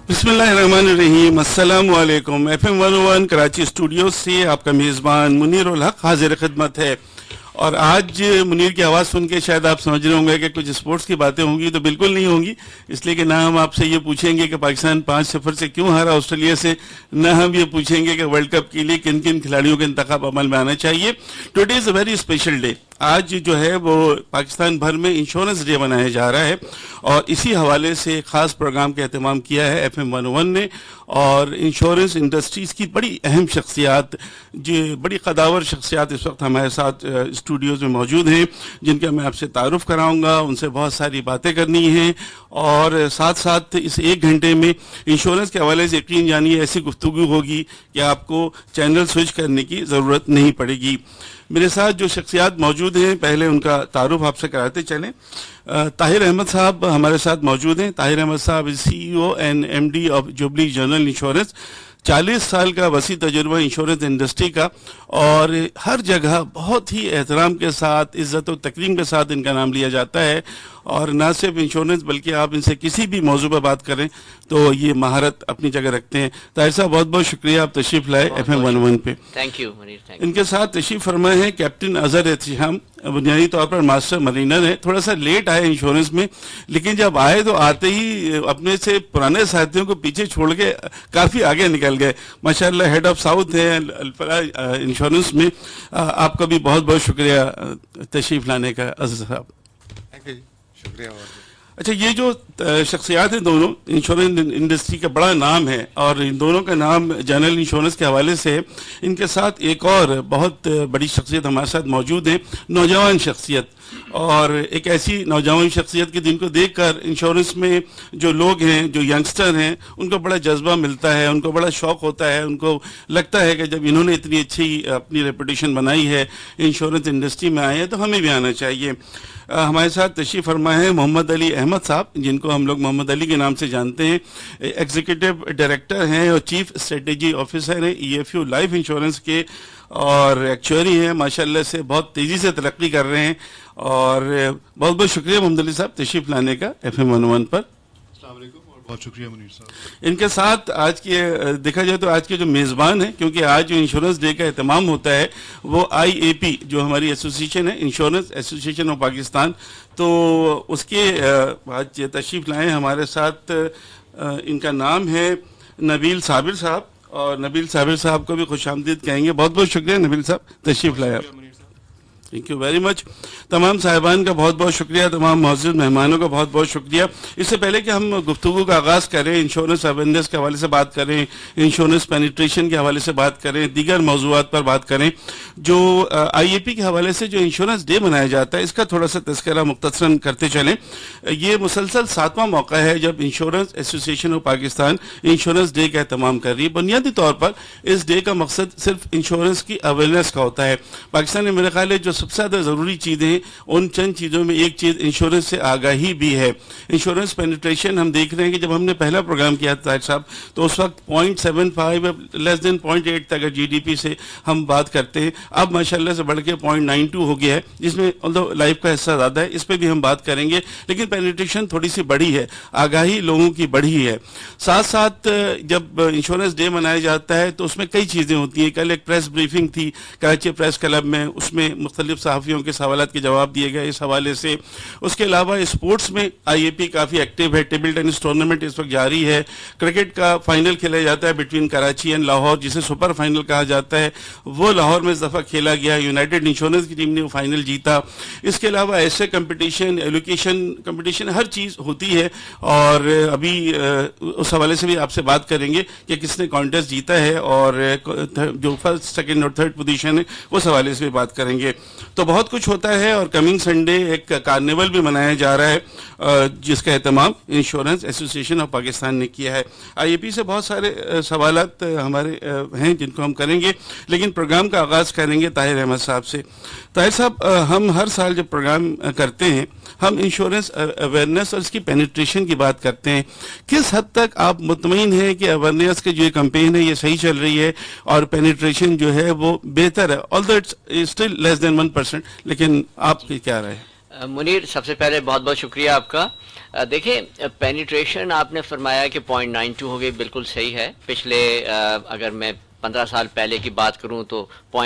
بسم اللہ الرحمن الرحیم. السلام علیکم. ایف ایم 101 کراچی اسٹوڈیو سے آپ کا میزبان منیر الحق حاضر خدمت ہے. اور آج منیر کی آواز سن کے شاید آپ سمجھ رہے ہوں گے کہ کچھ اسپورٹس کی باتیں ہوں گی. تو بالکل نہیں ہوں گی, اس لیے کہ نہ ہم آپ سے یہ پوچھیں گے کہ پاکستان 5-0 سے کیوں ہارا آسٹریلیا سے, نہ ہم یہ پوچھیں گے کہ ورلڈ کپ کے لیے کن کن کھلاڑیوں کا انتخاب عمل میں آنا چاہیے. Today is a very special day. آج جو ہے وہ پاکستان بھر میں انشورنس ڈے منایا جا رہا ہے, اور اسی حوالے سے ایک خاص پروگرام کا اہتمام کیا ہے ایف ایم 101 نے. اور انشورنس انڈسٹریز کی بڑی اہم شخصیات, جو بڑی قداور شخصیات اس وقت ہمارے ساتھ اسٹوڈیوز میں موجود ہیں, جن کا میں آپ سے تعارف کراؤں گا. ان سے بہت ساری باتیں کرنی ہیں, اور ساتھ ساتھ اس 1 گھنٹے میں انشورنس کے حوالے سے یقین جانیے ایسی گفتگو ہوگی کہ آپ کو چینل سوئچ کرنے کی ضرورت نہیں پڑے گی. میرے ساتھ جو شخصیات موجود ہیں, پہلے ان کا تعارف آپ سے کراتے چلیں. طاہر احمد صاحب ہمارے ساتھ موجود ہیں. طاہر احمد صاحب CEO and MD of Jubilee general insurance. 40 سال کا وسیع تجربہ انشورنس انڈسٹری کا, اور ہر جگہ بہت ہی احترام کے ساتھ, عزت و تکریم کے ساتھ ان کا نام لیا جاتا ہے. اور نہ صرف انشورنس بلکہ آپ ان سے کسی بھی موضوع پر بات کریں تو یہ مہارت اپنی جگہ رکھتے ہیں. طاہر صاحب بہت بہت شکریہ, آپ تشریف لائے ایف ایم 101 پہ. Thank you Munir. ان کے ساتھ تشریف فرمائے ہیں کیپٹن اظہر احتشام, بنیادی طور پر ماسٹر مرینر ہے. تھوڑا سا لیٹ آئے انشورنس میں, لیکن جب آئے تو آتے ہی اپنے سے پرانے ساتھیوں کو پیچھے چھوڑ کے کافی آگے نکل گئے. ماشاءاللہ ہیڈ آف ساؤتھ ہیں الفلاح انشورنس میں. آپ کا بھی بہت بہت شکریہ تشریف لانے کا اظہر صاحب. شکریہ. اچھا, یہ جو شخصیات ہیں دونوں, انشورنس انڈسٹری کا بڑا نام ہے, اور ان دونوں کا نام جنرل انشورنس کے حوالے سے ہے. ان کے ساتھ ایک اور بہت بڑی شخصیت ہمارے ساتھ موجود ہے, نوجوان شخصیت. اور ایک ایسی نوجوان شخصیت کی جن کو دیکھ کر انشورنس میں جو لوگ ہیں, جو ینگسٹر ہیں, ان کو بڑا جذبہ ملتا ہے, ان کو بڑا شوق ہوتا ہے. ان کو لگتا ہے کہ جب انہوں نے اتنی اچھی اپنی ریپوٹیشن بنائی ہے, انشورنس انڈسٹری میں آئے ہیں, تو ہمیں بھی آنا چاہیے. ہمارے ساتھ تشریف فرما ہے محمد علی احمد صاحب, جن کو ہم لوگ محمد علی کے نام سے جانتے ہیں. ایگزیکٹو ڈائریکٹر ہیں اور چیف اسٹریٹجی آفیسر ہیں EFU لائف انشورنس کے, اور ایکچوری ہیں ماشاءاللہ سے, بہت تیزی سے ترقی کر رہے ہیں. اور بہت بہت شکریہ محمد علی صاحب تشریف لانے کا ایف ایم 101 پر. السلام علیکم, اور بہت شکریہ منیر صاحب. ان کے ساتھ آج کے دیکھا جائے تو آج کے جو میزبان ہیں, کیونکہ آج جو انشورنس ڈے کا اہتمام ہوتا ہے وہ IAP جو ہماری ایسوسیشن ہے, انشورنس ایسوسیشن آف پاکستان, تو اس کے آج تشریف لائے ہمارے ساتھ. ان کا نام ہے نبیل صابر صاحب, اور نبیل صابر صاحب کو بھی خوش آمدید کہیں گے. بہت بہت شکریہ نبیل صاحب تشریف لائے. Thank you very much. تمام صاحبان کا بہت بہت شکریہ, تمام معزز مہمانوں کا بہت بہت شکریہ. اس سے پہلے کہ ہم گفتگو کا آغاز کریں, انشورنس اویئرنیس کے حوالے سے بات کریں, انشورنس پینیٹریشن کے حوالے سے بات کریں, دیگر موضوعات پر بات کریں, جو IAP کے حوالے سے جو انشورنس ڈے منایا جاتا ہے, اس کا تھوڑا سا تذکرہ مختصراً کرتے چلیں. یہ مسلسل 7واں موقع ہے جب insurance association of Pakistan insurance day کا اہتمام کر رہی ہے. بنیادی طور پر اس ڈے کا مقصد صرف انشورنس کی اویئرنیس کا ہوتا ہے. پاکستان میں میرے خیال ہے جو سب سے زیادہ ضروری چیزیں ہیں, ان چند چیزوں میں ایک چیز انشورنس سے آگاہی بھی ہے. انشورنس پینیٹریشن ہم دیکھ رہے ہیں کہ جب ہم نے پہلا پروگرام کیا تھا طاہر صاحب, تو اس وقت 0.75 لیس دین 0.8 تک GDP سے ہم بات کرتے ہیں. اب ماشاءاللہ سے بڑھ کے 0.92 ہو گیا ہے, جس میں لائف کا حصہ زیادہ ہے, اس پہ بھی ہم بات کریں گے. لیکن پینیٹریشن تھوڑی سی بڑھی ہے, آگاہی لوگوں کی بڑھی ہے. ساتھ ساتھ جب انشورنس ڈے منایا جاتا ہے تو اس میں کئی چیزیں ہوتی ہیں. کل ایک پریس بریفنگ تھی کراچی پریس کلب میں, اس میں مختلف صحافیوں کے سوالات کے جواب دیے گئے اس حوالے سے. اس کے علاوہ اسپورٹس میں IAP کافی ایکٹیو ہے. ٹیبل ٹینس ٹورنامنٹ اس وقت جاری ہے. کرکٹ کا فائنل کھیلا جاتا ہے بٹوین کراچی اینڈ لاہور, جسے سپر فائنل کہا جاتا ہے, وہ لاہور میں اس دفعہ کھیلا گیا. یونائٹڈ انشورنس کی ٹیم نے وہ فائنل جیتا. اس کے علاوہ ایسے کمپٹیشن, ایلوکیشن کمپٹیشن, ہر چیز ہوتی ہے. اور ابھی اس حوالے سے بھی آپ سے بات کریں گے کہ کس نے کانٹیسٹ جیتا ہے, اور جو فرسٹ سیکنڈ اور تھرڈ پوزیشن ہے اس حوالے سے بھی بات کریں گے. تو بہت کچھ ہوتا ہے. اور کمنگ سنڈے ایک کارنیول بھی منایا جا رہا ہے, جس کا اہتمام انشورنس ایسوسیشن آف پاکستان نے کیا ہے. IAP سے بہت سارے سوالات ہمارے ہیں جن کو ہم کریں گے, لیکن پروگرام کا آغاز کریں گے طاہر احمد صاحب سے. طاہر صاحب, ہم ہر سال جب پروگرام کرتے ہیں ہم انشورنس اویئرنیس اور اس کی پینیٹریشن کی بات کرتے ہیں. کس حد تک آپ مطمئن ہیں کہ اویئرنیس کی جو یہ کمپین ہے یہ صحیح چل رہی ہے اور پینیٹریشن جو ہے وہ بہتر ہے؟ although it's still less than 1%, لیکن آپ کی کیا رائے ہے؟ منیر, سب سے پہلے بہت بہت شکریہ آپ کا. دیکھیں پینیٹریشن آپ نے فرمایا کہ 0.92 ہو گئی، بالکل صحیح ہے. پچھلے اگر میں 15 سال پہلے کی بات کروں تو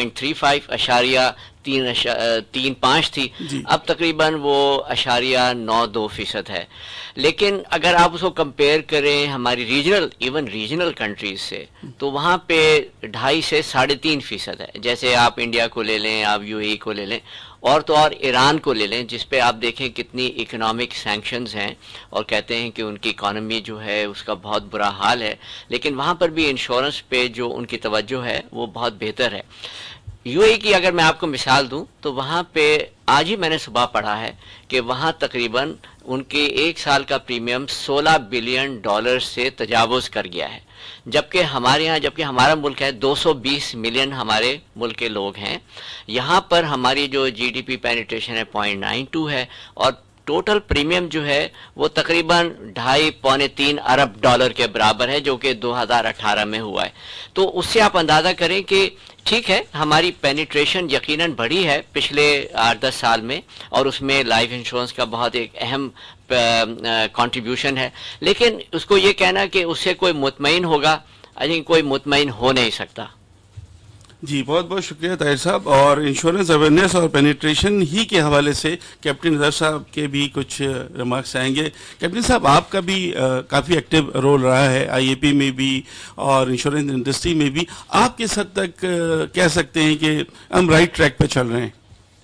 0.35 تھی، اب تقریباً وہ 0.92% ہے. لیکن اگر آپ اس کو کمپیئر کریں ہماری ریجنل کنٹریز سے تو وہاں پہ 2.5 سے 3.5% ہے. جیسے آپ انڈیا کو لے لیں، آپ یو اے ای کو لے لیں، اور تو اور ایران کو لے لیں جس پہ آپ دیکھیں کتنی اکنامک سینکشنز ہیں اور کہتے ہیں کہ ان کی اکانومی جو ہے اس کا بہت برا حال ہے، لیکن وہاں پر بھی انشورنس پہ جو ان کی توجہ ہے وہ بہت بہتر ہے. یو اے کی اگر میں آپ کو مثال دوں تو وہاں پہ آج ہی میں نے صبح پڑھا ہے کہ وہاں تقریباً ان کے ایک سال کا پریمیم $16 بلین سے تجاوز کر گیا ہے، جبکہ ہمارا ملک ہے 220 ملین ہمارے ملک کے لوگ ہیں. یہاں پر ہماری جو جی ڈی پی پینیٹریشن ہے 0.92 ہے، اور ٹوٹل پریمیم جو ہے وہ تقریباً $2.5-3 ارب کے برابر ہے، جو کہ 2018 میں ہوا ہے. تو اس سے آپ اندازہ کریں کہ ٹھیک ہے ہماری پینیٹریشن یقیناً بڑھی ہے پچھلے 8-10 سال میں، اور اس میں لائف انشورنس کا بہت ایک اہم کنٹریبیوشن ہے. لیکن اس کو یہ کہنا کہ اس سے کوئی مطمئن ہوگا، آئی تھنک کوئی مطمئن ہو نہیں سکتا. جی بہت بہت شکریہ طاہر صاحب. اور انشورنس اویئرنیس اور پینیٹریشن ہی کے حوالے سے کیپٹن نظر صاحب کے بھی کچھ ریمارکس آئیں گے. کیپٹن صاحب آپ کا بھی کافی ایکٹیو رول رہا ہے آئی اے پی میں بھی اور انشورنس انڈسٹری میں بھی. آپ کس حد تک کہہ سکتے ہیں کہ ہم رائٹ ٹریک پہ چل رہے ہیں؟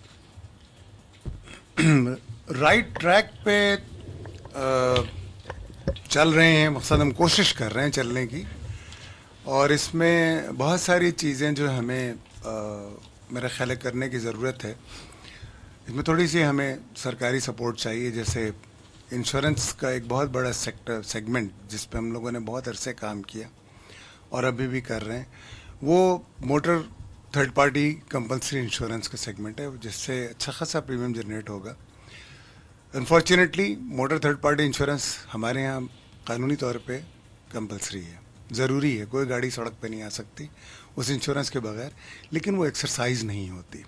رائٹ ٹریک پہ چل رہے ہیں، مقصد ہم کوشش کر رہے ہیں چلنے کی، اور اس میں بہت ساری چیزیں جو ہمیں میرا خیال کرنے کی ضرورت ہے. اس میں تھوڑی سی ہمیں سرکاری سپورٹ چاہیے. جیسے انشورنس کا ایک بہت بڑا سیگمنٹ جس پہ ہم لوگوں نے بہت عرصے کام کیا اور ابھی بھی کر رہے ہیں، وہ motor third party compulsory insurance کا سیگمنٹ ہے، جس سے اچھا خاصا پریمیم جنریٹ ہوگا. Unfortunately motor third party insurance ہمارے یہاں قانونی طور پہ کمپلسری ہے، ضروری ہے. کوئی گاڑی سڑک پہ نہیں آ سکتی اس انشورنس کے بغیر، لیکن وہ ایکسرسائز نہیں ہوتی،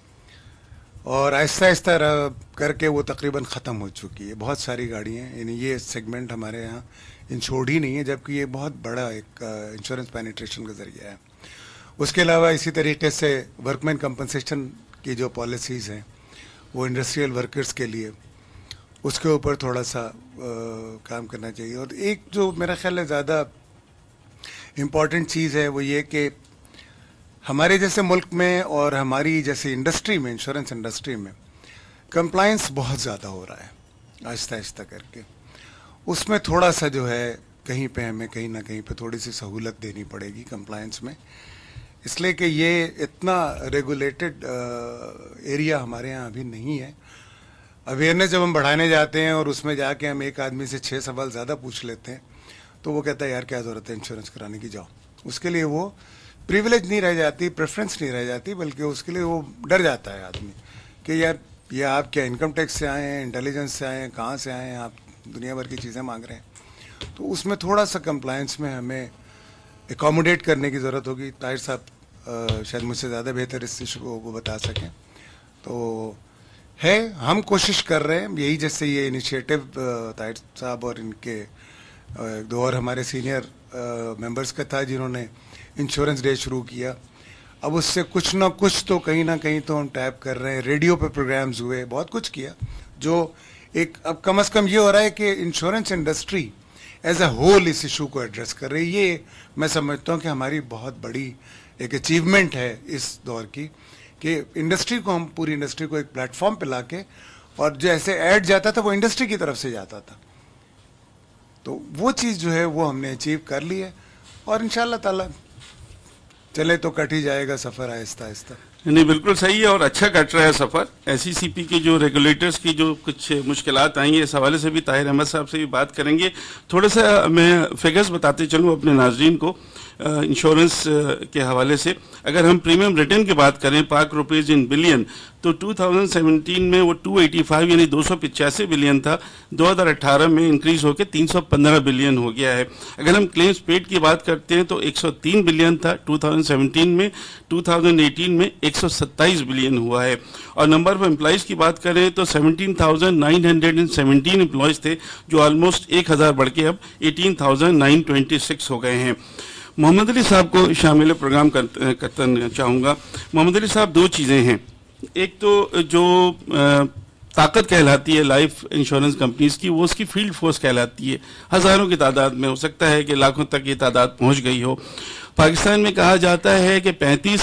اور آہستہ آہستہ کر کے وہ تقریباً ختم ہو چکی ہے. بہت ساری گاڑیاں، یعنی یہ سیگمنٹ ہمارے یہاں انشورڈ ہی نہیں ہے، جبکہ یہ بہت بڑا ایک انشورنس پینیٹریشن کا ذریعہ ہے. اس کے علاوہ اسی طریقے سے ورک مین کمپنسیشن کی جو پالیسیز ہیں وہ انڈسٹریل ورکرز کے لیے، اس کے اوپر تھوڑا سا کام کرنا چاہیے. اور ایک جو میرا خیال ہے زیادہ امپورٹنٹ چیز ہے وہ یہ کہ ہمارے جیسے ملک میں اور ہماری جیسے انڈسٹری میں، انشورنس انڈسٹری میں کمپلائنس بہت زیادہ ہو رہا ہے آہستہ آہستہ کر کے. اس میں تھوڑا سا جو ہے کہیں پہ ہمیں کہیں نہ کہیں پہ تھوڑی سی سہولت دینی پڑے گی کمپلائنس میں، اس لیے کہ یہ اتنا ریگولیٹڈ ایریا ہمارے یہاں ابھی نہیں ہے. اویئرنیس جب ہم بڑھانے جاتے ہیں اور اس میں جا کے ہم ایک آدمی سے 6 سوال زیادہ پوچھ لیتے ہیں تو وہ کہتا ہے یار کیا ضرورت ہے انشورنس کرانے کی، جاؤ. اس کے لیے وہ پریویلیج نہیں رہ جاتی، پریفرنس نہیں رہ جاتی، بلکہ اس کے لیے وہ ڈر جاتا ہے آدمی کہ یار یہ آپ کیا انکم ٹیکس سے آئے ہیں، انٹیلیجنس سے آئے ہیں، کہاں سے آئے ہیں، آپ دنیا بھر کی چیزیں مانگ رہے ہیں. تو اس میں تھوڑا سا کمپلائنس میں ہمیں اکاموڈیٹ کرنے کی ضرورت ہوگی. طاہر صاحب شاید مجھ سے زیادہ بہتر اس ایشو کو بتا سکیں. تو ہے، ہم کوشش کر رہے ہیں. یہی جیسے یہ انیشیٹو طاہر صاحب اور ان کے دو اور ہمارے سینئر ممبرز کا تھا جنہوں نے انشورنس ڈے شروع کیا. اب اس سے کچھ نہ کچھ تو کہیں نہ کہیں تو ہم ٹیپ کر رہے ہیں. ریڈیو پہ پروگرامز ہوئے، بہت کچھ کیا، جو ایک اب کم از کم یہ ہو رہا ہے کہ insurance industry as a whole اس ایشو کو ایڈریس کر رہی ہے. یہ میں سمجھتا ہوں کہ ہماری بہت بڑی ایک اچیومنٹ ہے اس دور کی، کہ انڈسٹری کو، ہم پوری انڈسٹری کو ایک پلیٹ فارم پہ لا کے، اور جیسے ایڈ جاتا تھا وہ انڈسٹری کی طرف سے جاتا تھا، تو وہ چیز جو ہے وہ ہم نے اچیو کر لی ہے. اور انشاءاللہ تعالی چلے تو کٹ ہی جائے گا سفر آہستہ آہستہ. نہیں بالکل صحیح ہے، اور اچھا کٹ رہا ہے سفر. ایس ای سی پی کے جو ریگولیٹرز کی جو کچھ مشکلات آئیں گے، اس حوالے سے بھی طاہر احمد صاحب سے بھی بات کریں گے. تھوڑا سا میں فگرز بتاتے چلوں اپنے ناظرین کو. इंश्योरेंस के हवाले से। अगर हम प्रीमियम रिटर्न की बात करें पाक रुपीज इन बिलियन, तो 2017 में वो 285 यानी 285 बिलियन था, 2018 में इंक्रीज होकर 315 बिलियन हो गया है। अगर हम क्लेम्स पेड की बात करते हैं तो 103 बिलियन था 2017 में, 2018 में 127 बिलियन हुआ है। और नंबर ऑफ एम्प्लॉइज की बात करें तो 17,917 एम्प्लॉयज थे, जो ऑलमोस्ट 1,000 बढ़ के अब 18,926 हो गए हैं। मोहम्मद अली साहब को शामिल प्रोग्राम करना चाहूँगा। मोहम्मद अली साहब, दो चीज़ें हैं, एक तो जो ताकत कहलाती है लाइफ इंश्योरेंस कंपनीज की, वो उसकी फील्ड फोर्स कहलाती है, हज़ारों की तादाद में, हो सकता है कि लाखों तक ये तादाद पहुंच गई हो। पाकिस्तान में कहा जाता है कि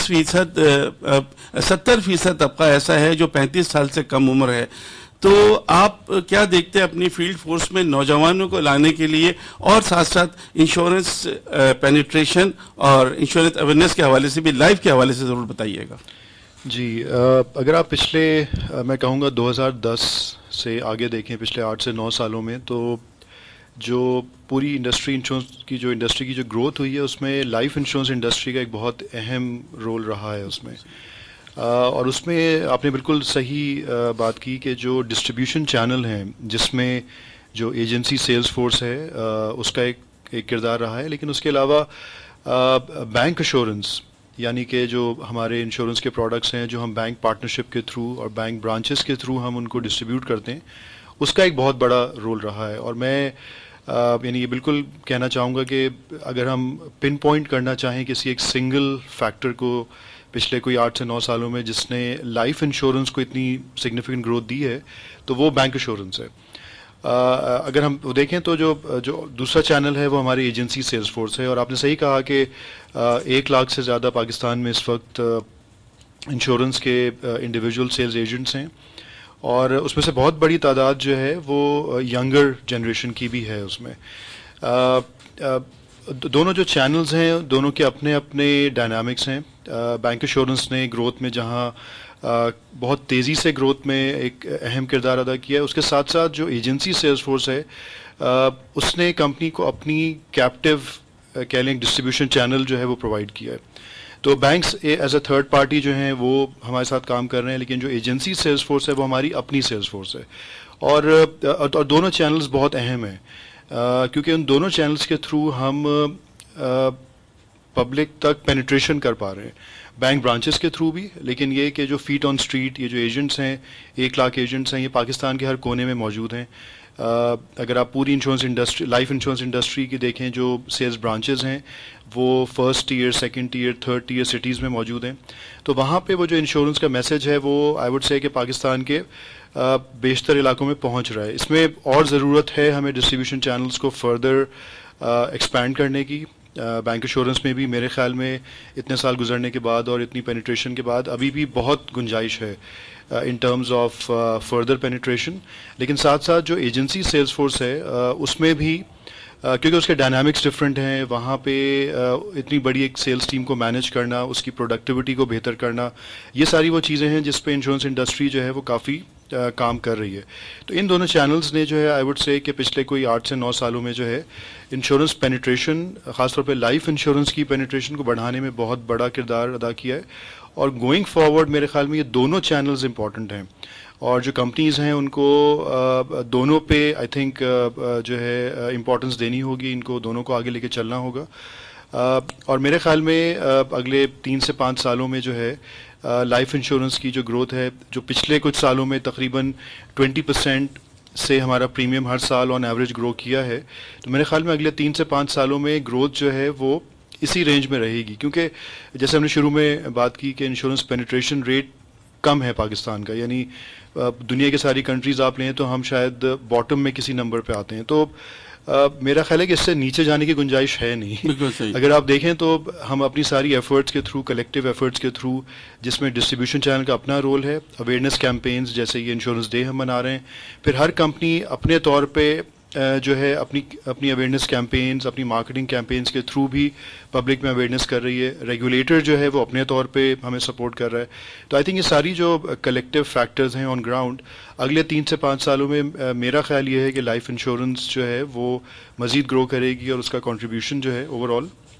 70% तबका ऐसा है जो 35 साल से कम उम्र है। तो आप क्या देखते हैं अपनी फील्ड फोर्स में नौजवानों को लाने के लिए, और साथ साथ इंश्योरेंस पेनिट्रेशन और इंश्योरेंस अवेयरनेस के हवाले से भी, लाइफ के हवाले से ज़रूर बताइएगा। जी, अगर आप पिछले मैं कहूँगा 2010 से आगे देखें, पिछले 8 से 9 सालों में, तो जो पूरी इंडस्ट्री, इंश्योरेंस की जो इंडस्ट्री की जो ग्रोथ हुई है, उसमें लाइफ इंश्योरेंस इंडस्ट्री का एक बहुत अहम रोल रहा है उसमें। और उसमें आपने बिल्कुल सही बात की कि जो डिस्ट्रीब्यूशन चैनल हैं, जिसमें जो एजेंसी सेल्स फोर्स है, उसका एक किरदार रहा है। लेकिन उसके अलावा बैंक एश्योरेंस, यानी कि जो हमारे इंश्योरेंस के प्रोडक्ट्स हैं जो हम बैंक पार्टनरशिप के थ्रू और बैंक ब्रांचेस के थ्रू हम उनको डिस्ट्रीब्यूट करते हैं, उसका एक बहुत बड़ा रोल रहा है। और मैं यानी ये बिल्कुल कहना चाहूँगा कि अगर हम पिन पॉइंट करना चाहें किसी एक सिंगल फैक्टर को पिछले कोई 8 से 9 सालों में जिसने लाइफ इंश्योरेंस को इतनी सिग्निफिकेंट ग्रोथ दी है, तो वो बैंक एश्योरेंस है। अगर हम देखें तो जो दूसरा चैनल है वो हमारी एजेंसी सेल्स फोर्स है। और आपने सही कहा कि 1 लाख से ज़्यादा पाकिस्तान में इस वक्त इंश्योरेंस के इंडिविजुअल सेल्स एजेंट्स हैं, और उसमें से बहुत बड़ी तादाद जो है वो यंगर जनरेशन की भी है उसमें। दोनों जो चैनल्स हैं, दोनों के अपने अपने डायनामिक्स हैं। बैंक एश्योरेंस ने ग्रोथ में जहाँ बहुत तेज़ी से ग्रोथ में एक अहम किरदार अदा किया है, उसके साथ साथ जो एजेंसी सेल्स फोर्स है, उसने कंपनी को अपनी कैप्टिव कह लें डिस्ट्रीब्यूशन चैनल जो है वो प्रोवाइड किया है। तो banks as a third party जो हैं वो हमारे साथ काम कर रहे हैं, लेकिन जो एजेंसी सेल्स फोर्स है वो हमारी अपनी सेल्स फोर्स है। और दोनों चैनल्स बहुत अहम हैं, क्योंकि उन दोनों चैनल्स के थ्रू हम पब्लिक तक पेनिट्रेशन कर पा रहे हैं, बैंक ब्रांचेस के थ्रू भी। लेकिन ये कि जो फीट ऑन स्ट्रीट, ये जो एजेंट्स हैं, 1 लाख एजेंट्स हैं, ये पाकिस्तान के हर कोने में मौजूद हैं। अगर आप पूरी insurance industry, life insurance industry की देखें, जो सेल्स ब्रांचेस हैं वो 1st tier, 2nd tier, 3rd tier cities में मौजूद हैं। तो वहाँ पे वो जो इंश्योरेंस का मैसेज है वो आई वुड से कि पाकिस्तान के बेशतर इलाकों में पहुँच रहा है। इसमें और ज़रूरत है हमें डिस्ट्रीब्यूशन चैनल्स को फर्दर एक्सपैंड करने की। बैंक एश्योरेंस में भी मेरे ख्याल में इतने साल गुजरने के बाद और इतनी पेनिट्रेशन के बाद अभी भी बहुत गुंजाइश है in terms of further penetration. लेकिन साथ साथ जो एजेंसी सेल्स फोर्स है उसमें भी क्योंकि उसके डायनामिक्स डिफरेंट हैं, वहाँ पे इतनी बड़ी एक सेल्स टीम को मैनेज करना, उसकी प्रोडक्टिविटी को बेहतर करना, ये सारी वो चीज़ें हैं जिस पे इंश्योरेंस इंडस्ट्री जो है वो काफ़ी काम कर रही है। तो इन दोनों चैनल्स ने जो है आई वुड से कि पिछले कोई 8 से 9 सालों में जो है इंश्योरेंस पेनिट्रेशन, ख़ासतौर पे लाइफ इंश्योरेंस की पेनिट्रेशन को बढ़ाने में बहुत बड़ा किरदार अदा किया है। और गोइंग फॉरवर्ड मेरे ख्याल में ये दोनों चैनल्स इंपॉर्टेंट हैं, और जो कंपनीज़ हैं उनको दोनों पे आई थिंक जो है इम्पोर्टेंस देनी होगी, इनको दोनों को आगे लेके चलना होगा। और मेरे ख्याल में अगले 3 से 5 सालों में जो है लाइफ इंश्योरेंस की जो ग्रोथ है, जो पिछले कुछ सालों में तकरीबन 20% से हमारा प्रीमियम हर साल ऑन एवरेज ग्रो किया है, तो मेरे ख्याल में अगले 3 से 5 सालों में ग्रोथ जो है वो इसी रेंज में रहेगी। क्योंकि जैसे हमने शुरू में बात की कि इंश्योरेंस पेनिट्रेशन रेट कम है पाकिस्तान का, यानी दुनिया की सारी कंट्रीज़ आप लें तो हम शायद बॉटम में किसी नंबर पे आते हैं। तो मेरा ख्याल है कि इससे नीचे जाने की गुंजाइश है नहीं। अगर आप देखें तो हम अपनी सारी एफर्ट्स के थ्रू, कलेक्टिव एफर्ट्स के थ्रू, जिसमें डिस्ट्रीब्यूशन चैनल का अपना रोल है, अवेयरनेस कैंपेन्स जैसे ये इंश्योरेंस डे हम मना रहे हैं, फिर हर कंपनी अपने तौर पे जो है अपनी अवेयरनेस कैंपेन्स, अपनी मार्केटिंग कैंपेन्स के थ्रू भी पब्लिक में अवेयरनेस कर रही है। रेगुलेटर जो है वो अपने तौर पे हमें सपोर्ट कर रहा है। तो आई थिंक ये सारी जो कलेक्टिव फैक्टर्स हैं ऑन ग्राउंड, अगले 3 से 5 सालों में मेरा ख्याल ये है कि लाइफ इंश्योरेंस जो है वो मज़ीद ग्रो करेगी और उसका कंट्रीब्यूशन जो है ओवरऑल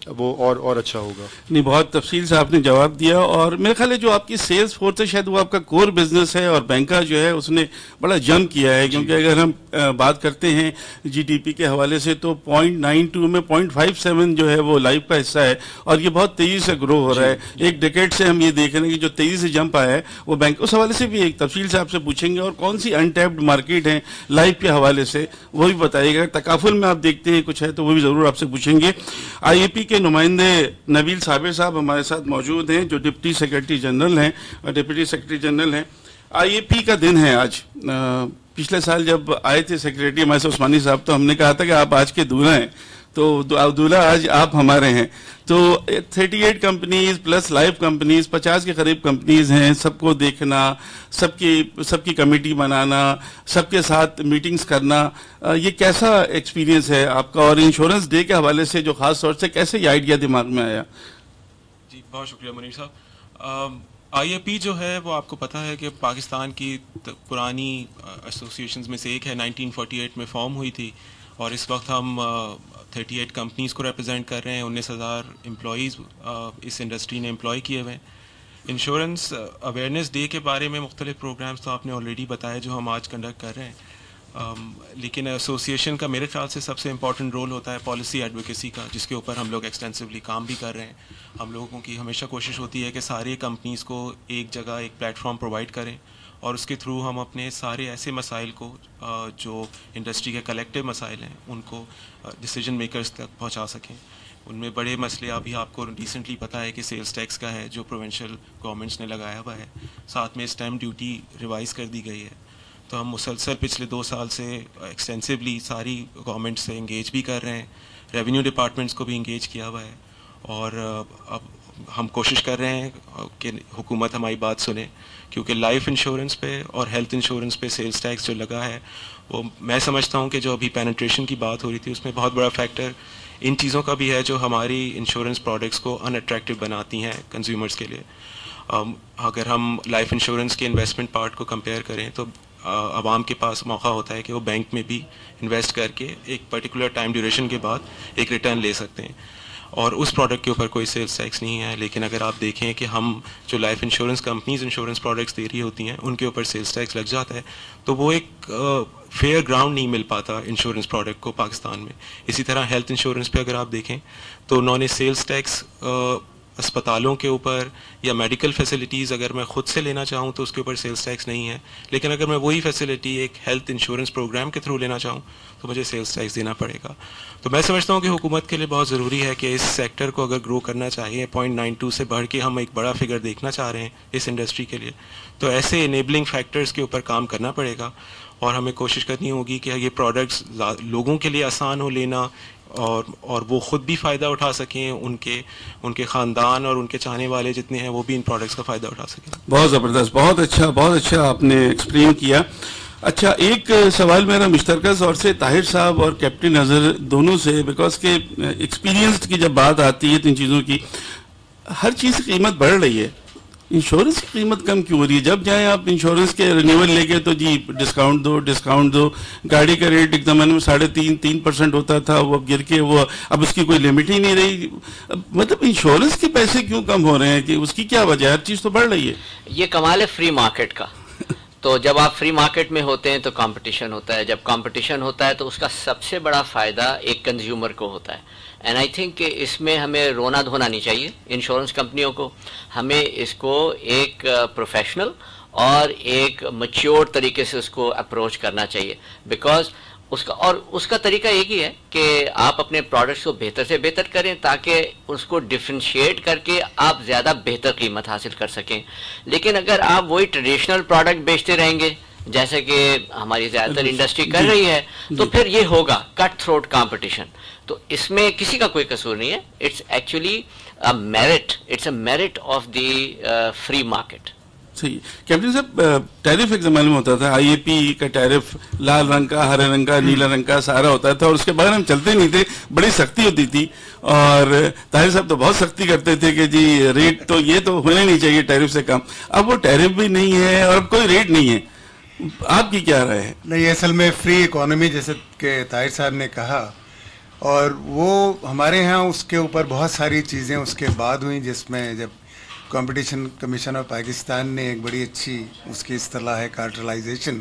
وہ اور اچھا ہوگا. نہیں, بہت تفصیل سے آپ نے جواب دیا, اور میرے خیال ہے جو آپ کی سیلز فورس ہے شاید وہ آپ کا کور بزنس ہے, اور بینکا جو ہے اس نے بڑا جمپ کیا ہے, کیونکہ اگر ہم بات کرتے ہیں جی ڈی پی کے حوالے سے تو 0.92 میں 0.57 جو ہے وہ لائف کا حصہ ہے, اور یہ بہت تیزی سے گرو ہو رہا ہے. ایک ڈیکیڈ سے ہم یہ دیکھ رہے ہیں کہ جو تیزی سے جمپ آیا ہے وہ بینک, اس حوالے سے بھی ایک تفصیل سے آپ سے پوچھیں گے, اور کون سی انٹیپڈ مارکیٹ ہیں لائف کے حوالے سے وہ بھی بتائیے گا. تکافل میں آپ دیکھتے ہیں کچھ ہے تو وہ بھی ضرور آپ سے پوچھیں گے. آئی اے پی کے نمائندے نبیل صابر صاحب ہمارے ساتھ موجود ہیں, جو ڈپٹی سیکرٹری جنرل ہیں, ڈپٹی سیکرٹری جنرل ہیں. آئی اے پی کا دن ہے آج. پچھلے سال جب آئے تھے سیکرٹری ہمارے سے عثمانی صاحب, تو ہم نے کہا تھا کہ آپ آج کے دولہا ہیں, تو دولہا آج آپ ہمارے ہیں. تو 38 کمپنیز پلس لائف کمپنیز, 50 کے قریب کمپنیز ہیں, سب کو دیکھنا, سب کی کمیٹی بنانا, سب کے ساتھ میٹنگز کرنا, یہ کیسا ایکسپیرینس ہے آپ کا, اور انشورنس ڈے کے حوالے سے جو خاص طور سے کیسے یہ آئیڈیا دماغ میں آیا؟ جی بہت شکریہ منیر صاحب. آئی اے پی جو ہے وہ آپ کو پتہ ہے کہ پاکستان کی پرانی ایسوسیشنز میں سے ایک ہے, 1948 میں فارم ہوئی تھی, اور اس وقت ہم 38 کمپنیز کو ریپرزینٹ کر رہے ہیں. 19,000 امپلائیز اس انڈسٹری نے امپلائی کیے ہوئے ہیں. انشورنس اویئرنیس ڈے کے بارے میں مختلف پروگرامز تو آپ نے آلریڈی بتایا جو ہم آج کنڈکٹ کر رہے ہیں, لیکن ایسوسیشن کا میرے خیال سے سب سے امپورٹنٹ رول ہوتا ہے پالیسی ایڈوکیسی کا, جس کے اوپر ہم لوگ ایکسٹینسولی کام بھی کر رہے ہیں. ہم لوگوں کی ہمیشہ کوشش ہوتی ہے کہ سارے کمپنیز کو ایک جگہ ایک پلیٹ فارم پرووائڈ کریں, اور اس کے تھرو ہم اپنے سارے ایسے مسائل کو جو انڈسٹری کے کلیکٹیو مسائل ہیں ان کو ڈیسیجن میکرز تک پہنچا سکیں. ان میں بڑے مسئلے ابھی آپ کو ریسنٹلی پتہ ہے کہ سیلز ٹیکس کا ہے جو پروونشل گورنمنٹس نے لگایا ہوا ہے, ساتھ میں اسٹیمپ ڈیوٹی ریوائز کر دی گئی ہے. تو ہم مسلسل پچھلے 2 سال سے ایکسٹینسولی ساری گورنمنٹ سے انگیج بھی کر رہے ہیں, ریونیو ڈپارٹمنٹس کو بھی انگیج کیا ہوا ہے, اور اب ہم کوشش کر رہے ہیں کہ حکومت ہماری بات سنے, کیونکہ لائف انشورنس پہ اور ہیلتھ انشورنس پہ سیلز ٹیکس جو لگا ہے وہ میں سمجھتا ہوں کہ جو ابھی پینیٹریشن کی بات ہو رہی تھی اس میں بہت بڑا فیکٹر ان چیزوں کا بھی ہے جو ہماری انشورنس پروڈکٹس کو ان اٹریکٹیو بناتی ہیں کنزیومرز کے لیے. اگر ہم لائف انشورنس کے انویسٹمنٹ پارٹ کو کمپیئر کریں تو عوام کے پاس موقع ہوتا ہے کہ وہ بینک میں بھی انویسٹ کر کے ایک پرٹیکولر ٹائم ڈیوریشن کے بعد ایک ریٹرن لے سکتے ہیں, اور اس پروڈکٹ کے اوپر کوئی سیلز ٹیکس نہیں ہے. لیکن اگر آپ دیکھیں کہ ہم جو life insurance companies insurance products دے رہی ہوتی ہیں ان کے اوپر سیلز ٹیکس لگ جاتا ہے, تو وہ ایک فیئر گراؤنڈ نہیں مل پاتا انشورنس پروڈکٹ کو پاکستان میں. اسی طرح ہیلتھ انشورنس پہ اگر آپ دیکھیں تو انہوں نے سیلز ٹیکس اسپتالوں کے اوپر یا میڈیکل فیسلٹیز اگر میں خود سے لینا چاہوں تو اس کے اوپر سیلز ٹیکس نہیں ہے, لیکن اگر میں وہی فیسلٹی ایک ہیلتھ انشورنس پروگرام کے تھرو لینا چاہوں تو مجھے سیلز ٹیکس دینا پڑے گا. تو میں سمجھتا ہوں کہ حکومت کے لیے بہت ضروری ہے کہ اس سیکٹر کو اگر گرو کرنا چاہیے 0.92 سے بڑھ کے ہم ایک بڑا فگر دیکھنا چاہ رہے ہیں اس انڈسٹری کے لیے, تو ایسے انیبلنگ فیکٹرز کے اوپر کام کرنا پڑے گا, اور ہمیں کوشش کرنی ہوگی کہ یہ پروڈکٹس لوگوں کے لیے آسان ہو لینا, اور وہ خود بھی فائدہ اٹھا سکیں, ان کے خاندان اور ان کے چاہنے والے جتنے ہیں وہ بھی ان پروڈکٹس کا فائدہ اٹھا سکیں. بہت زبردست, بہت اچھا آپ نے ایکسپلین کیا. اچھا, ایک سوال میرا مشترکہ طور سے طاہر صاحب اور کیپٹن اظہر دونوں سے, بیکاز کہ ایکسپیرینس کی جب بات آتی ہے تو ان چیزوں کی ہر چیز کی قیمت بڑھ رہی ہے, انشورنس کی قیمت کم کیوں ہو رہی ہے؟ جب جائیں آپ انشورنس کے رینیول لے کے تو جی ڈسکاؤنٹ دو, گاڑی کا ریٹ ایک زمانے میں 3.5% ہوتا تھا, وہ اب گر کے وہ اب اس کی کوئی لمٹ ہی نہیں رہی. مطلب انشورنس کے پیسے کیوں کم ہو رہے ہیں, کہ اس کی کیا وجہ ہے؟ ہر چیز تو بڑھ رہی ہے. یہ کمال ہے فری مارکیٹ کا. تو جب آپ فری مارکیٹ میں ہوتے ہیں تو کمپٹیشن ہوتا ہے, جب کمپٹیشن ہوتا ہے تو اس کا سب سے بڑا فائدہ ایک کنزیومر کو ہوتا ہے. اینڈ آئی تھنک کہ اس میں ہمیں رونا دھونا نہیں چاہیے انشورنس کمپنیوں کو, ہمیں اس کو ایک پروفیشنل اور ایک میچیور طریقے سے اس کو اپروچ کرنا چاہیے, بیکاز اس کا طریقہ ایک ہی ہے کہ آپ اپنے پروڈکٹس کو بہتر سے بہتر کریں تاکہ اس کو ڈفرینشیٹ کر کے آپ زیادہ بہتر قیمت حاصل کر سکیں. لیکن اگر آپ وہی ٹریڈیشنل پروڈکٹ بیچتے رہیں گے جیسے کہ ہماری زیادہ تر انڈسٹری کر رہی ہے, تو پھر یہ ہوگا کٹ تھروٹ کمپٹیشن. تو اس میں کسی کا کوئی قصور نہیں ہے, it's actually a merit of the free market. صحیح. کیپٹن صاحب, ٹیرف ایک زمانے میں ہوتا تھا, آئی اے پی کا ٹیرف لال رنگ کا, ہرے رنگ کا, نیلا رنگ کا سارا ہوتا تھا, اور اس کے بعد ہم چلتے نہیں تھے, بڑی سختی ہوتی تھی. اور طاہر صاحب تو بہت سختی کرتے تھے کہ جی ریٹ تو یہ تو ہونے نہیں چاہیے ٹیرف سے کم. اب وہ ٹیرف بھی نہیں ہے اور اب کوئی ریٹ نہیں ہے, آپ کی کیا رائے ہے؟ نہیں, اصل میں فری اکانومی جیسے کہ طاہر صاحب نے کہا, اور وہ ہمارے یہاں اس کے اوپر بہت ساری چیزیں اس کے بعد ہوئیں، جس میں جب کمپٹیشن کمیشن آف پاکستان نے ایک بڑی اچھی اس کی اصطلاح ہے کارٹلائزیشن،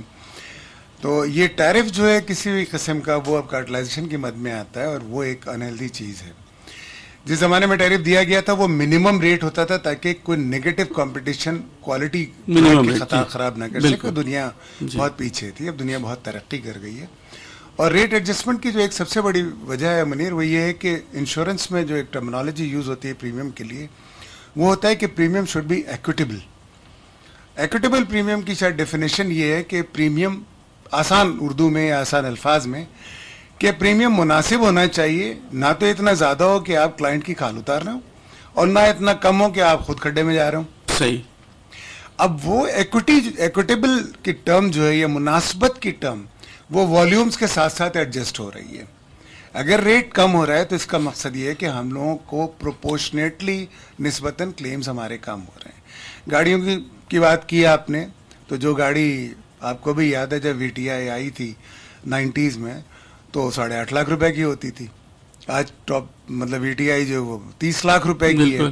تو یہ ٹیرف جو ہے کسی بھی قسم کا وہ اب کارٹلائزیشن کی مد میں آتا ہے، اور وہ ایک انہیلدی چیز ہے. جس زمانے میں ٹیرف دیا گیا تھا وہ منیمم ریٹ ہوتا تھا تاکہ کوئی نیگیٹو کمپٹیشن کوالٹی کی خطا خراب نہ کر سکے. دنیا بہت پیچھے تھی، اب دنیا بہت ترقی کر گئی ہے. اور ریٹ ایڈجسٹمنٹ کی جو ایک سب سے بڑی وجہ ہے منیر، وہ یہ ہے کہ انشورنس میں جو ایک ٹرمنالوجی یوز ہوتی ہے پریمیم کے لیے، وہ ہوتا ہے کہ premium should be equitable. Equitable premium کی شاید ڈیفینیشن یہ ہے کہ پریمیم آسان اردو میں یا آسان الفاظ میں کہ پریمیم مناسب ہونا چاہیے، نہ تو اتنا زیادہ ہو کہ آپ کلائنٹ کی کھال اتار رہے ہو، اور نہ اتنا کم ہو کہ آپ خود کھڈے میں جا رہے ہو. صحیح. اب وہ ایکوٹیبل کی ٹرم جو ہے، یہ مناسبت کی ٹرم، وہ والیومز کے ساتھ ساتھ ایڈجسٹ ہو رہی ہے. اگر ریٹ کم ہو رہا ہے تو اس کا مقصد یہ ہے کہ ہم لوگوں کو پروپورشنیٹلی نسبتاً کلیمز ہمارے کم ہو رہے ہیں. گاڑیوں کی بات کی آپ نے، تو جو گاڑی آپ کو بھی یاد ہے جب وی ٹی آئی آئی تھی 90s میں تو 8.5 لاکھ روپے کی ہوتی تھی. آج ٹاپ مطلب وی ٹی آئی جو وہ 30 لاکھ روپے کی ہے.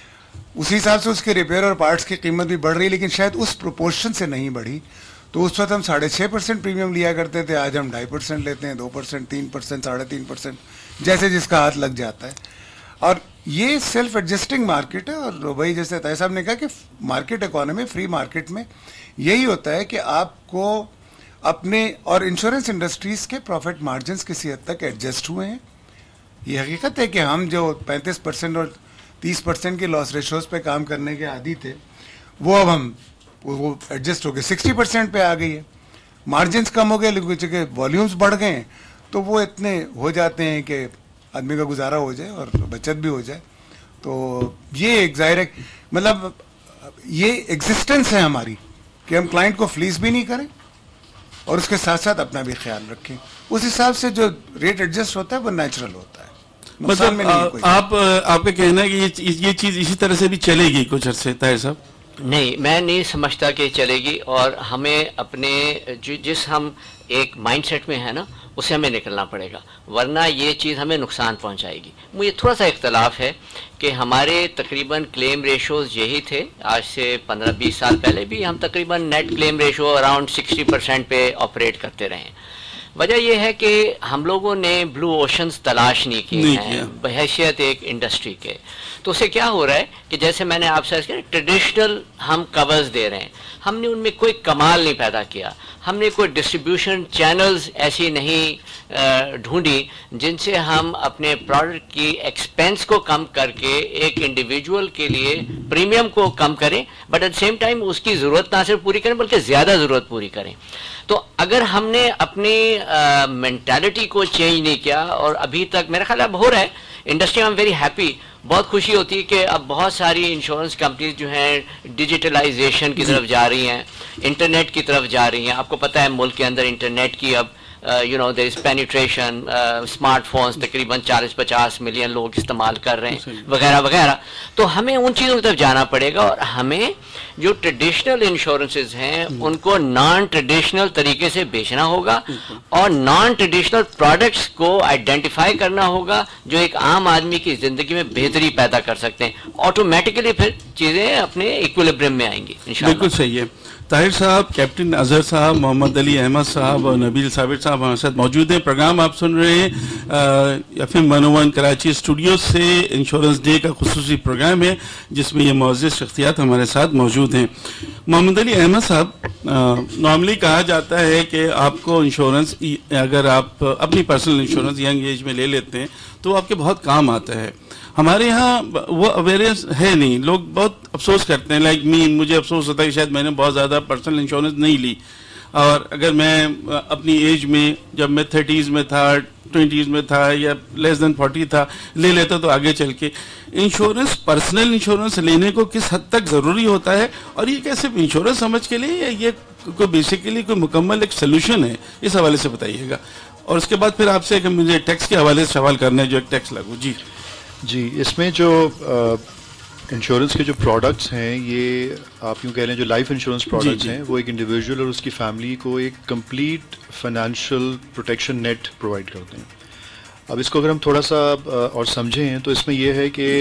اسی حساب سے اس کے ریپیئر اور پارٹس کی قیمت بھی بڑھ رہی ہے، لیکن شاید اس پروپورشن سے نہیں بڑھی. تو اس وقت ہم 6.5% پریمیم لیا کرتے تھے، آج ہم 2.5% لیتے ہیں، 2%، 3%، 3.5%، جیسے جس کا ہاتھ لگ جاتا ہے. اور یہ سیلف ایڈجسٹنگ مارکیٹ ہے. اور وہی جیسے طاہر صاحب نے کہا کہ مارکیٹ اکانومی، فری مارکیٹ میں یہی ہوتا ہے کہ آپ کو اپنے اور انشورنس انڈسٹریز کے پروفٹ مارجنز کسی حد تک ایڈجسٹ ہوئے ہیں. یہ حقیقت ہے کہ ہم جو 35% اور 30% کے لاس ریشوز پہ کام کرنے کے عادی تھے، وہ اب ہم وہ ایڈجسٹ ہو کے 60% پہ آ گئی ہے. مارجنز کم ہو گئے لیکن چونکہ والیومز بڑھ گئے ہیں تو وہ اتنے ہو جاتے ہیں کہ آدمی کا گزارا ہو جائے اور بچت بھی ہو جائے. تو یہ ایک ظاہر ہے، مطلب یہ ایگزسٹنس ہے ہماری کہ ہم کلائنٹ کو فلیس بھی نہیں کریں اور اس کے ساتھ ساتھ اپنا بھی خیال رکھیں. اس حساب سے جو ریٹ ایڈجسٹ ہوتا ہے وہ نیچرل ہوتا ہے. مطلب آپ کا کہنا ہے کہ یہ چیز اسی طرح سے بھی چلے گی کچھ عرصے؟ طاہر صاحب نہیں، میں نہیں سمجھتا کہ چلے گی، اور ہمیں اپنے جس ہم ایک مائنڈ سیٹ میں ہے نا، اسے ہمیں نکلنا پڑے گا، ورنہ یہ چیز ہمیں نقصان پہنچائے گی. مجھے تھوڑا سا اختلاف ہے کہ ہمارے تقریباً کلیم ریشوز یہی تھے آج سے 15-20 سال پہلے بھی ہم تقریباً نیٹ کلیم ریشو اراؤنڈ 60% پہ آپریٹ کرتے رہے ہیں. وجہ یہ ہے کہ ہم لوگوں نے بلو اوشنز تلاش نہیں کیے ہیں بحیثیت ایک انڈسٹری کے. تو اسے کیا ہو رہا ہے کہ جیسے میں نے آپ سے ٹریڈیشنل ہم کورز دے رہے ہیں، ہم نے ان میں کوئی کمال نہیں پیدا کیا، ہم نے کوئی ڈسٹریبیوشن چینلز ایسی نہیں ڈھونڈی جن سے ہم اپنے پروڈکٹ کی ایکسپینس کو کم کر کے ایک انڈیویجول کے لیے پریمیم کو کم کریں، بٹ ایٹ سیم ٹائم اس کی ضرورت نہ صرف پوری کریں بلکہ زیادہ ضرورت پوری کریں. تو اگر ہم نے اپنی مینٹالٹی کو چینج نہیں کیا، اور ابھی تک میرا خیال اب ہو رہا ہے industry, I am very happy, بہت خوشی ہوتی ہے کہ اب بہت ساری انشورنس کمپنیز جو ہیں ڈیجیٹلائزیشن کی طرف جا رہی ہیں، انٹرنیٹ کی طرف جا رہی ہیں. آپ کو پتہ ہے ملک کے اندر انٹرنیٹ کی اب there is penetration، smart phones تقریباً 40-50 ملین لوگ استعمال کر رہے ہیں وغیرہ وغیرہ. تو ہمیں ان چیزوں کی طرف جانا پڑے گا، اور ہمیں جو ٹریڈیشنل انشورنسز ہیں ان کو نان ٹریڈیشنل طریقے سے بیچنا ہوگا، اور نان ٹریڈیشنل پروڈکٹس کو آئیڈینٹیفائی کرنا ہوگا جو ایک عام آدمی کی زندگی میں بہتری پیدا کر سکتے ہیں. آٹومیٹکلی پھر چیزیں اپنے ایکولیبریم میں آئیں گی انشاءاللہ. بالکل صحیح ہے. طاہر صاحب، کیپٹن اظہر صاحب، محمد علی احمد صاحب اور نبیل صابر صاحب ہمارے ساتھ موجود ہیں. پروگرام آپ سن رہے ہیں FM 101 کراچی اسٹوڈیو سے. انشورنس ڈے کا خصوصی پروگرام ہے جس میں یہ معزز شخصیات ہمارے ساتھ موجود ہیں. محمد علی احمد صاحب، نارملی کہا جاتا ہے کہ آپ کو انشورنس، اگر آپ اپنی پرسنل انشورنس ینگ ایج میں لے لیتے ہیں تو آپ کے بہت کام آتا ہے. ہمارے ہاں وہ اویئرنیس ہے نہیں، لوگ بہت افسوس کرتے ہیں. لائک مجھے افسوس ہوتا ہے کہ شاید میں نے بہت زیادہ پرسنل انشورنس نہیں لی، اور اگر میں اپنی ایج میں جب میں 30s میں تھا، 20s میں تھا، یا لیس دین 40 تھا، لے لیتا تو آگے چل کے انشورنس، پرسنل انشورنس لینے کو کس حد تک ضروری ہوتا ہے، اور یہ کیا صرف انشورنس سمجھ کے لیے، یا یہ کوئی بیسیکلی کوئی مکمل ایک سلوشن ہے؟ اس حوالے سے بتائیے گا. اور اس کے بعد پھر آپ سے کہ مجھے ٹیکس کے حوالے سے سوال کرنا ہے جو ایک ٹیکس لگو. جی اس میں جو انشورنس کے جو پروڈکٹس ہیں، یہ آپ یوں کہہ لیں جو لائف انشورنس پروڈکٹس ہیں، وہ ایک انڈیویجول اور اس کی فیملی کو ایک complete financial protection net provide کرتے ہیں. اب اس کو اگر ہم تھوڑا سا اور سمجھیں تو اس میں یہ ہے کہ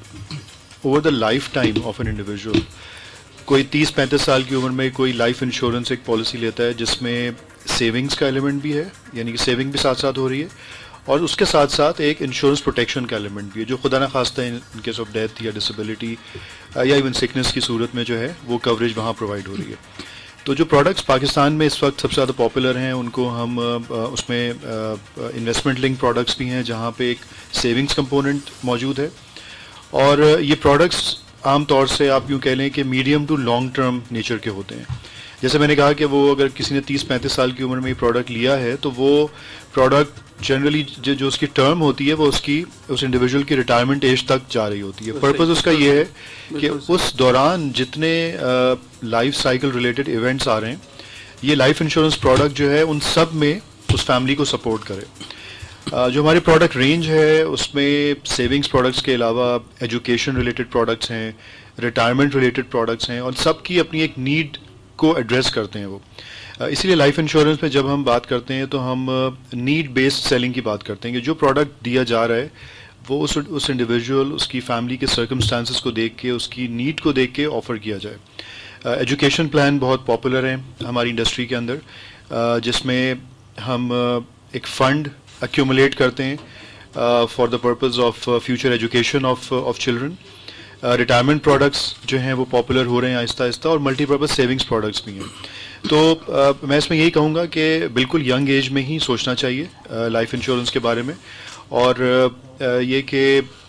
over the life time of an individual کوئی 30-35 سال کی عمر میں کوئی لائف انشورنس ایک پالیسی لیتا ہے جس میں سیونگز کا ایلیمنٹ بھی ہے, یعنی کہ سیونگ بھی ساتھ ساتھ ہو رہی ہے, اور اس کے ساتھ ساتھ ایک انشورنس پروٹیکشن کا ایلیمنٹ بھی ہے جو خدا نخواستہ ان کیس آف ڈیتھ یا ڈسیبلٹی یا ایون سکنس کی صورت میں جو ہے وہ کوریج وہاں پرووائڈ ہو رہی ہے. تو جو پروڈکٹس پاکستان میں اس وقت سب سے زیادہ پاپولر ہیں ان کو ہم اس میں انویسٹمنٹ لنک پروڈکٹس بھی ہیں جہاں پہ ایک سیونگز کمپوننٹ موجود ہے, اور یہ پروڈکٹس عام طور سے آپ یوں کہہ لیں کہ medium to long term nature کے ہوتے ہیں. جیسے میں نے کہا کہ وہ اگر کسی نے 30-35 سال کی عمر میں یہ پروڈکٹ لیا ہے تو وہ پروڈکٹ جنرلی جو اس کی ٹرم ہوتی ہے وہ اس انڈیویجول کی ریٹائرمنٹ ایج تک جا رہی ہوتی ہے. پرپز اس کا یہ ہے کہ اس دوران جتنے لائف سائیکل ریلیٹڈ ایونٹس آ رہے ہیں یہ لائف انشورنس پروڈکٹ جو ہے ان سب میں اس فیملی کو سپورٹ کرے. جو ہماری پروڈکٹ رینج ہے اس میں سیونگز پروڈکٹس کے علاوہ ایجوکیشن ریلیٹڈ پروڈکٹس ہیں, ریٹائرمنٹ ریلیٹڈ پروڈکٹس ہیں, اور سب کی اپنی ایک نیڈ کو ایڈریس کرتے ہیں وہ. اسی لیے لائف انشورنس میں جب ہم بات کرتے ہیں تو ہم نیڈ بیسڈ سیلنگ کی بات کرتے ہیں کہ جو پروڈکٹ دیا جا رہا ہے وہ اس انڈیویجول اس کی فیملی کے سرکمسٹانسز کو دیکھ کے اس کی نیڈ کو دیکھ کے آفر کیا جائے. ایجوکیشن پلان بہت پاپولر ہیں ہماری انڈسٹری کے اندر جس میں ہم ایک فنڈ ایکومولیٹ کرتے ہیں for the purpose of future education of children. Retirement products جو ہیں وہ پاپولر ہو رہے ہیں آہستہ آہستہ, اور ملٹی پرپز سیونگس پروڈکٹس بھی ہیں. تو میں اس میں یہی کہوں گا کہ بالکل ینگ ایج میں ہی سوچنا چاہیے لائف انشورنس کے بارے میں, اور یہ کہ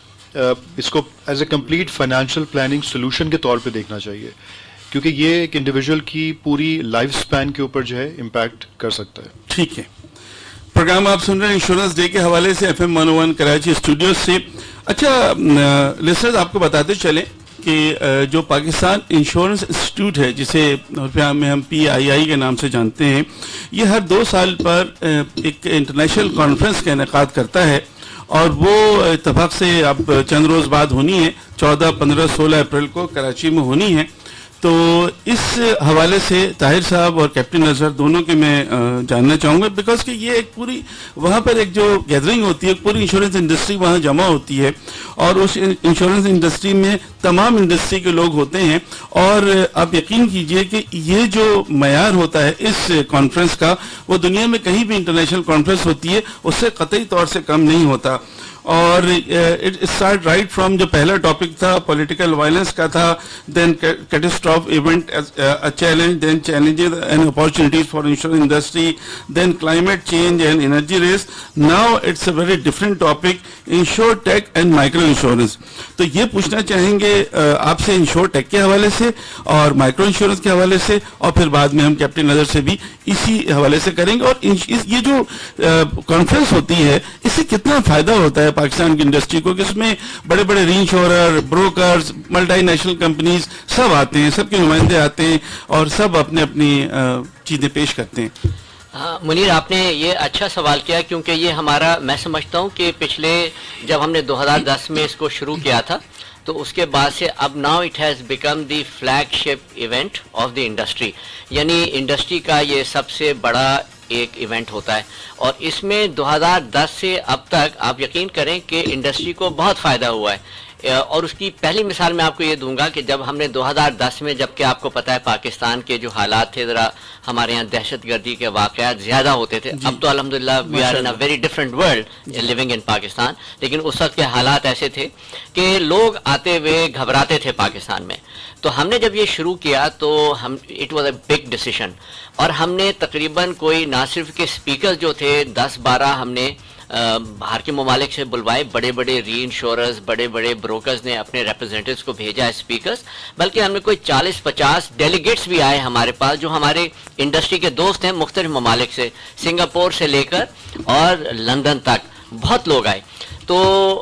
اس کو as a complete financial planning solution کے طور پہ دیکھنا چاہیے, کیونکہ یہ ایک انڈیویجول کی پوری لائف سپین کے اوپر جو ہے امپیکٹ کر سکتا ہے. ٹھیک ہے, پروگرام آپ سن رہے ہیں انشورنس ڈے کے حوالے سے FM 101 کراچی اسٹوڈیوز سے. اچھا لسنرز آپ کو بتاتے چلیں کہ جو پاکستان انشورنس انسٹیٹیوٹ ہے جسے میں ہم PII کے نام سے جانتے ہیں, یہ ہر 2 سال پر ایک انٹرنیشنل کانفرنس کا انعقاد کرتا ہے, اور وہ اتفاق سے اب چند روز بعد ہونی ہے, 14, 15, 16 اپریل کو کراچی میں ہونی ہے. تو اس حوالے سے طاہر صاحب اور کیپٹن اظہر دونوں کے میں جاننا چاہوں گا, بیکاز کہ یہ ایک پوری وہاں پر ایک جو گیدرنگ ہوتی ہے, پوری انشورنس انڈسٹری وہاں جمع ہوتی ہے, اور اس انشورنس انڈسٹری میں تمام انڈسٹری کے لوگ ہوتے ہیں, اور آپ یقین کیجئے کہ یہ جو معیار ہوتا ہے اس کانفرنس کا وہ دنیا میں کہیں بھی انٹرنیشنل کانفرنس ہوتی ہے اس سے قطعی طور سے کم نہیں ہوتا. اور اٹ اسٹارٹ رائٹ فرام جو پہلا ٹاپک تھا پولیٹیکل وائلنس کا تھا, then catastrophe event challenge, then challenges and opportunities for insurance industry, then climate change and energy race. Now it's a very different topic, insure tech and micro insurance. تو یہ پوچھنا چاہیں گے آپ سے انشور ٹیک کے حوالے سے اور مائکرو انشورنس کے حوالے سے, اور پھر بعد میں ہم کیپٹن نظر سے بھی اسی حوالے سے کریں گے. اور یہ جو کانفرنس ہوتی ہے اس سے کتنا فائدہ ہوتا ہے پاکستان کی انڈسٹری کو, کہ اس میں بڑے بڑے reinsurer, brokers, multinational companies سب آتے ہیں, سب کے نمائندے آتے ہیں, اور سب اپنی اپنی چیزیں پیش کرتے ہیں. منیر, آپ نے یہ اچھا سوال کیا, کیونکہ یہ ہمارا, میں سمجھتا ہوں کہ پچھلے جب ہم نے 2010 میں اس کو شروع کیا تھا تو اس کے بعد سے اب now it has become the flagship event of the industry, یعنی انڈسٹری کا یہ سب سے بڑا ایک ایونٹ ہوتا ہے. اور اس میں 2010 سے اب تک آپ یقین کریں کہ انڈسٹری کو بہت فائدہ ہوا ہے. اور اس کی پہلی مثال میں آپ کو یہ دوں گا کہ جب ہم نے 2010 میں, جبکہ آپ کو پتا ہے پاکستان کے جو حالات تھے, ذرا ہمارے یہاں دہشت گردی کے واقعات زیادہ ہوتے تھے. اب تو الحمدللہ we are in a very different world living in Pakistan, لیکن اس وقت کے حالات ایسے تھے کہ لوگ آتے ہوئے گھبراتے تھے پاکستان میں. تو ہم نے جب یہ شروع کیا تو it was a big decision, اور ہم نے تقریباً کوئی نہ صرف کے اسپیکر جو تھے 10-12 ہم نے باہر کے ممالک سے بلوائے, بڑے بڑے ری انشوررز, بڑے بڑے بروکرز نے اپنے ریپرزینٹیوز کو بھیجا اسپیکرز, بلکہ ہم نے کوئی 40-50 ڈیلیگیٹس بھی آئے ہمارے پاس جو ہمارے انڈسٹری کے دوست ہیں مختلف ممالک سے, سنگاپور سے لے کر اور لندن تک بہت لوگ آئے. تو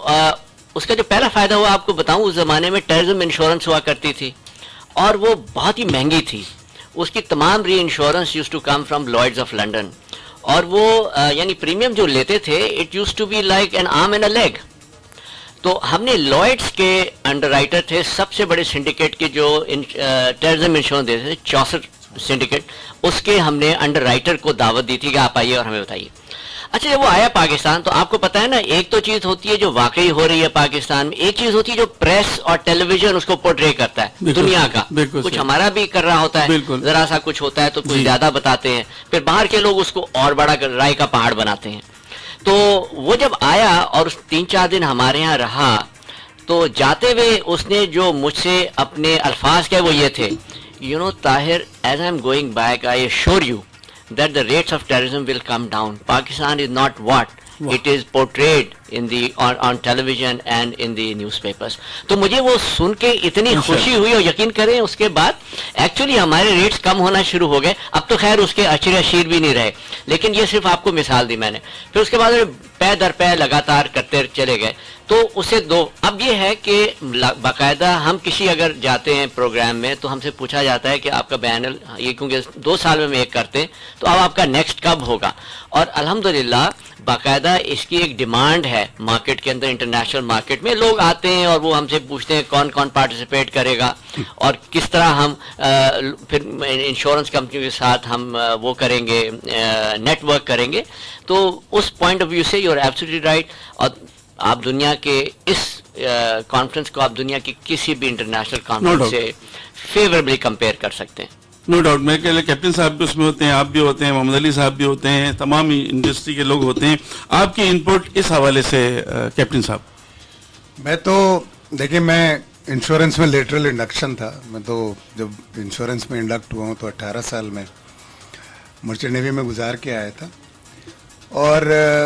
اس کا جو پہلا فائدہ ہوا آپ کو بتاؤں, اس زمانے میں ٹیررزم انشورنس ہوا کرتی تھی اور وہ بہت ہی مہنگی تھی. اس کی تمام reinsurance use to come from Lloyd's of London, اور وہ یعنی پریمیم جو لیتے تھے it use to be like an arm and a leg. تو ہم نے لائڈز کے انڈر رائٹر تھے, سب سے بڑے سنڈیکیٹ کے جو ٹیررزم انشورنس دیتے تھے 64 سنڈیکیٹ, اس کے ہم نے انڈر رائٹر کو دعوت دی تھی کہ آپ آئیے اور ہمیں بتائیے. اچھا جب وہ آیا پاکستان تو آپ کو پتا ہے نا ایک تو چیز ہوتی ہے جو واقعی ہو رہی ہے پاکستان میں, ایک چیز ہوتی ہے جو پریس اور ٹیلی ویژن اس کو پورٹری کرتا ہے دنیا کا, کچھ ہمارا بھی کر رہا ہوتا ہے, ذرا سا کچھ ہوتا ہے تو کچھ زیادہ بتاتے ہیں, پھر باہر کے لوگ اس کو اور بڑا رائے کا پہاڑ بناتے ہیں. تو وہ جب آیا اور 3-4 دن ہمارے یہاں رہا تو جاتے ہوئے اس نے جو مجھ سے اپنے الفاظ کہے وہ یہ تھے, you know Tahir, as I am going back I assure you that the rates of terrorism will come down. Pakistan is not what it is portrayed in the on television and in the newspapers. تو مجھے وہ سن کے اتنی خوشی ہوئی, اور یقین کریں اس کے بعد ایکچولی ہمارے ریٹس کم ہونا شروع ہو گئے. اب تو خیر اس کے اشر اشیر بھی نہیں رہے, لیکن یہ صرف آپ کو مثال دی میں نے. پھر اس کے بعد پے در پے لگاتار کرتے چلے گئے. تو اسے اب یہ ہے کہ باقاعدہ ہم کسی اگر جاتے ہیں پروگرام میں تو ہم سے پوچھا جاتا ہے کہ آپ کا بیانل یہ کیونکہ 2 سال میں ایک کرتے ہیں تو اب آپ کا نیکسٹ کب ہوگا. اور الحمدللہ باقاعدہ اس کی ایک ڈیمانڈ ہے مارکیٹ کے اندر, انٹرنیشنل مارکیٹ میں لوگ آتے ہیں اور وہ ہم سے پوچھتے ہیں کون کون پارٹیسپیٹ کرے گا اور کس طرح ہم پھر انشورنس کمپنیوں کے ساتھ ہم وہ کریں گے, نیٹ ورک کریں گے. تو اس پوائنٹ آف ویو سے یو آر ایبسلیٹلی رائٹ. اور آپ دنیا کے اس کانفرنس کو آپ دنیا کی کسی بھی انٹرنیشنل کانفرنس سے فیوریبلی کمپیئر کر سکتے ہیں. No doubt. میں کہہ لیں کیپٹن صاحب بھی اس میں ہوتے ہیں, آپ بھی ہوتے ہیں, محمد علی صاحب بھی ہوتے ہیں, تمام انڈسٹری کے لوگ ہوتے ہیں. آپ کی انپٹ اس حوالے سے کیپٹن صاحب. میں تو دیکھیں میں انشورنس میں لیٹرل انڈکشن تھا. میں تو جب انشورنس میں انڈکٹ ہوا ہوں تو 18 سال میں مرچنٹ نیوی میں گزار کے آیا تھا. اور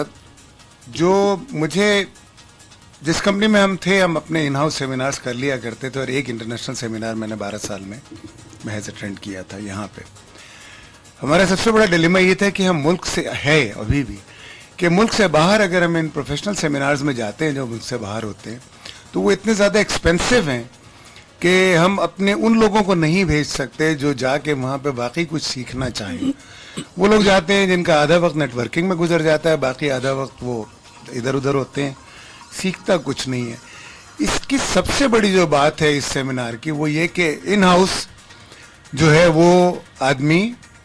جو مجھے جس کمپنی میں ہم تھے ہم اپنے ان ہاؤس سیمینارز کر لیا کرتے تھے, اور ایک انٹرنیشنل سیمینار میں نے 12 سال میں محض اٹینڈ کیا تھا یہاں پہ. ہمارا سب سے بڑا ڈیلیما یہ تھا کہ ہم ملک سے ہے ابھی بھی کہ ملک سے باہر اگر ہم ان پروفیشنل سیمینارز میں جاتے ہیں جو ملک سے باہر ہوتے ہیں تو وہ اتنے زیادہ ایکسپینسو ہیں کہ ہم اپنے ان لوگوں کو نہیں بھیج سکتے جو جا کے وہاں پہ باقی کچھ سیکھنا چاہیں. وہ لوگ جاتے ہیں جن کا آدھا وقت نیٹ ورکنگ میں گزر جاتا ہے, باقی آدھا وقت وہ ادھر ادھر ہوتے ہیں, سیکھتا کچھ نہیں ہے. اس کی سب سے بڑی جو بات ہے اس سیمینار کی وہ یہ کہ ان ہاؤس جو ہے وہ آدمی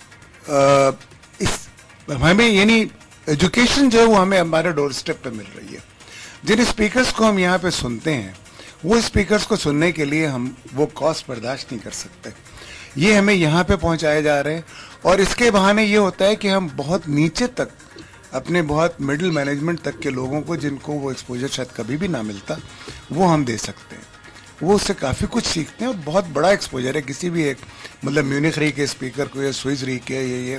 ہمیں یعنی ایجوکیشن جو ہے وہ ہمیں ہمارے ڈور اسٹیپ پہ مل رہی ہے. جن اسپیکرز کو ہم یہاں پہ سنتے ہیں وہ اسپیکرز کو سننے کے لیے ہم وہ کاسٹ برداشت نہیں کر سکتے. یہ ہمیں یہاں پہ پہنچائے جا رہے ہیں, اور اس کے بہانے یہ ہوتا ہے کہ ہم بہت نیچے تک اپنے بہت مڈل مینجمنٹ تک کے لوگوں کو جن کو وہ ایکسپوجر شاید کبھی بھی نہ ملتا وہ ہم دے سکتے ہیں. وہ اس سے کافی کچھ سیکھتے ہیں اور بہت بڑا ایکسپوجر ہے کسی بھی ایک مطلب میونخ ری کے اسپیکر کو یا سوئس ری کے یہ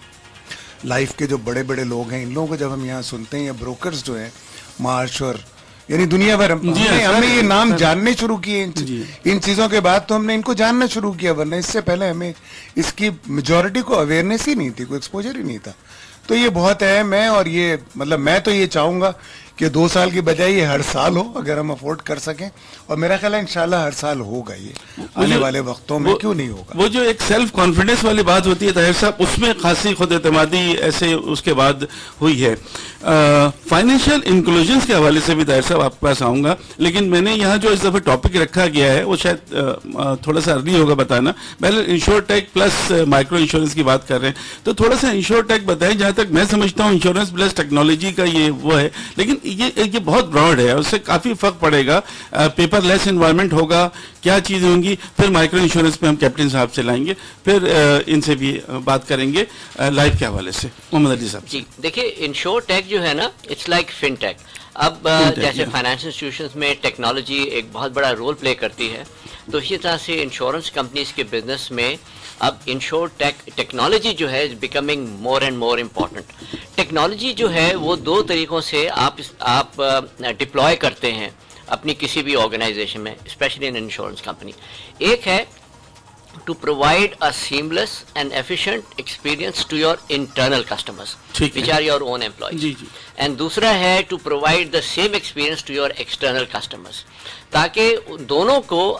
لائف کے جو بڑے بڑے لوگ ہیں ان لوگوں کو جب ہم یہاں سنتے ہیں, یا بروکرز جو ہیں مارش اور یعنی دنیا بھر ہم نے یہ نام جاننے شروع کیے ان چیزوں کے بعد تو ہم نے ان کو جاننا شروع کیا, ورنہ اس سے پہلے ہمیں اس کی میجورٹی کو اویئرنیس ہی نہیں تھی, کوئی ایکسپوجر ہی نہیں تھا. تو یہ بہت اہم ہے, اور یہ مطلب میں تو یہ چاہوں گا کہ 2 سال کی بجائے یہ ہر سال ہو اگر ہم افورڈ کر سکیں, اور میرا خیال ہے انشاءاللہ ہر سال ہوگا یہ آنے والے وقتوں میں, کیوں نہیں ہوگا. وہ جو ایک سیلف کانفیڈنس والی بات ہوتی ہے طاہر صاحب, اس میں خاصی خود اعتمادی ایسے اس کے بعد ہوئی ہے. فائنینشیل انکلوژنس کے حوالے سے بھی طاہر صاحب آپ کے پاس آؤں گا, لیکن میں نے یہاں جو اس دفعہ ٹاپک رکھا گیا ہے وہ شاید تھوڑا سا ارلی ہوگا بتانا. پہلے insure tech plus micro insurance کی بات کر رہے ہیں, تو تھوڑا سا انشور ٹیک بتائیں. جہاں تک میں سمجھتا ہوں انشورنس پلس ٹیکنالوجی کا یہ وہ ہے, لیکن یہ بہت براڈ ہے, اس سے کافی فرق پڑے گا. پیپر لیس انوائرمنٹ ہوگا, کیا چیزیں ہوں گی, پھر مائکرو انشورنس پہ ہم کیپٹن صاحب سے لائیں گے, پھر ان سے بھی بات کریں گے لائف کے حوالے سے. محمد علی صاحب. جی دیکھیے انشور ٹیک جو ہے نا اٹس لائک فن ٹیک. اب جیسے فائنینشیل انسٹیٹیوشنز میں ٹیکنالوجی ایک بہت بڑا رول پلے کرتی ہے, تو اسی طرح سے انشورنس کمپنیز کے بزنس میں اب انشور ٹیکنالوجی جو ہے is becoming more and more important. Technology جو ہے وہ 2 طریقوں سے آپ ڈپلوائے کرتے ہیں اپنی کسی بھی آرگنائزیشن میں, اسپیشلی ان انشورنس کمپنی. ایک ہے to provide a seamless and efficient experience to your internal customers which are your own employees, and دوسرا ہے to provide the same experience to your external customers. تاکہ دونوں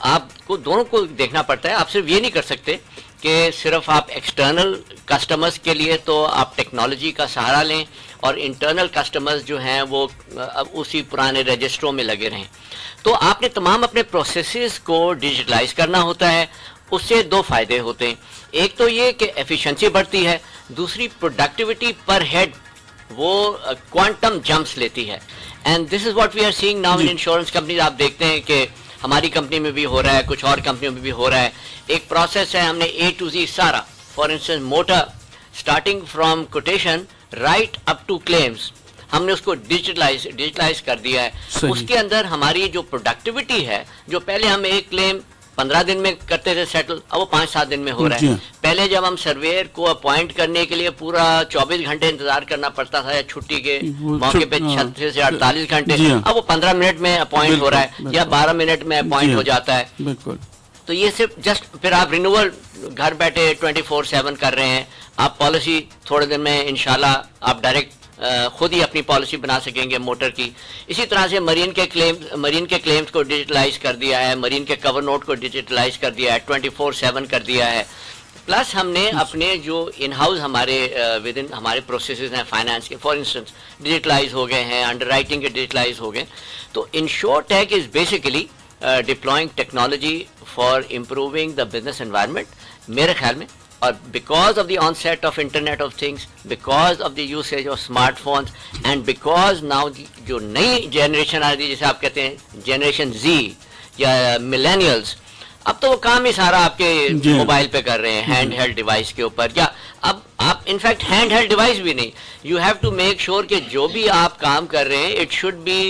کو دیکھنا پڑتا ہے. آپ صرف یہ نہیں کر سکتے کہ صرف آپ ایکسٹرنل کسٹمرز کے لیے تو آپ ٹیکنالوجی کا سہارا لیں اور انٹرنل کسٹمرز جو ہیں وہ اسی پرانے رجسٹروں میں لگے رہیں. تو آپ نے تمام اپنے پروسیسز کو ڈیجیٹلائز کرنا ہوتا ہے. اس سے 2 فائدے ہوتے ہیں. ایک تو یہ کہ ایفیشنسی بڑھتی ہے, دوسری پروڈکٹیوٹی پر ہیڈ وہ क्वांटम जंप्स लेती है, and this is what we are seeing now in insurance companies. आप देखते हैं कि हमारी कंपनी में भी हो रहा है, कुछ और कंपनियों में भी हो रहा है. एक प्रोसेस है, हमने A to Z सारा, for instance motor starting from quotation right up to claims, हमने उसको डिजिटलाइज कर दिया है. उसके अंदर हमारी जो प्रोडक्टिविटी है, जो पहले हम एक क्लेम 15 दिन में करते थे सेटल, अब वो 5-7 दिन में हो रहा है. पहले जब हम सर्वेयर को अपॉइंट करने के लिए पूरा 24 घंटे इंतजार करना पड़ता था, या छुट्टी के मौके पे 36 से 48 घंटे, अब वो 15 मिनट में अपॉइंट हो रहा है, या 12 मिनट में अपॉइंट हो जाता है. तो ये सिर्फ जस्ट, फिर आप रिन्यूअल घर बैठे 24/7 कर रहे हैं. आप पॉलिसी थोड़े दिन में इंशाल्लाह आप डायरेक्ट खुद ही अपनी पॉलिसी बना सकेंगे मोटर की. इसी तरह से मरीन के क्लेम्स को डिजिटलाइज कर दिया है, मरीन के कवर नोट को डिजिटलाइज कर दिया है, 24/7 कर दिया है. प्लस हमने अपने जो इन हाउस हमारे विद इन हमारे प्रोसेसेस हैं फाइनेंस के, फॉर इंस्टेंस डिजिटलाइज हो गए हैं, अंडरराइटिंग के डिजिटलाइज हो गए. तो insuretech is basically deploying technology for improving the business environment, मेरे ख्याल में. और because of the onset of internet of things, because of the usage of smartphones, and because now जो नई जनरेशन आ रही है, जैसे आप कहते हैं जनरेशन Z या मिलेनियल्स, अब तो वो काम ही सारा आपके मोबाइल पे कर रहे हैं, हैंड हेल्ड डिवाइस के ऊपर. या अब आप इनफैक्ट हैंड हेल्ड डिवाइस भी नहीं, you have to make sure कि जो भी आप काम कर रहे हैं it should be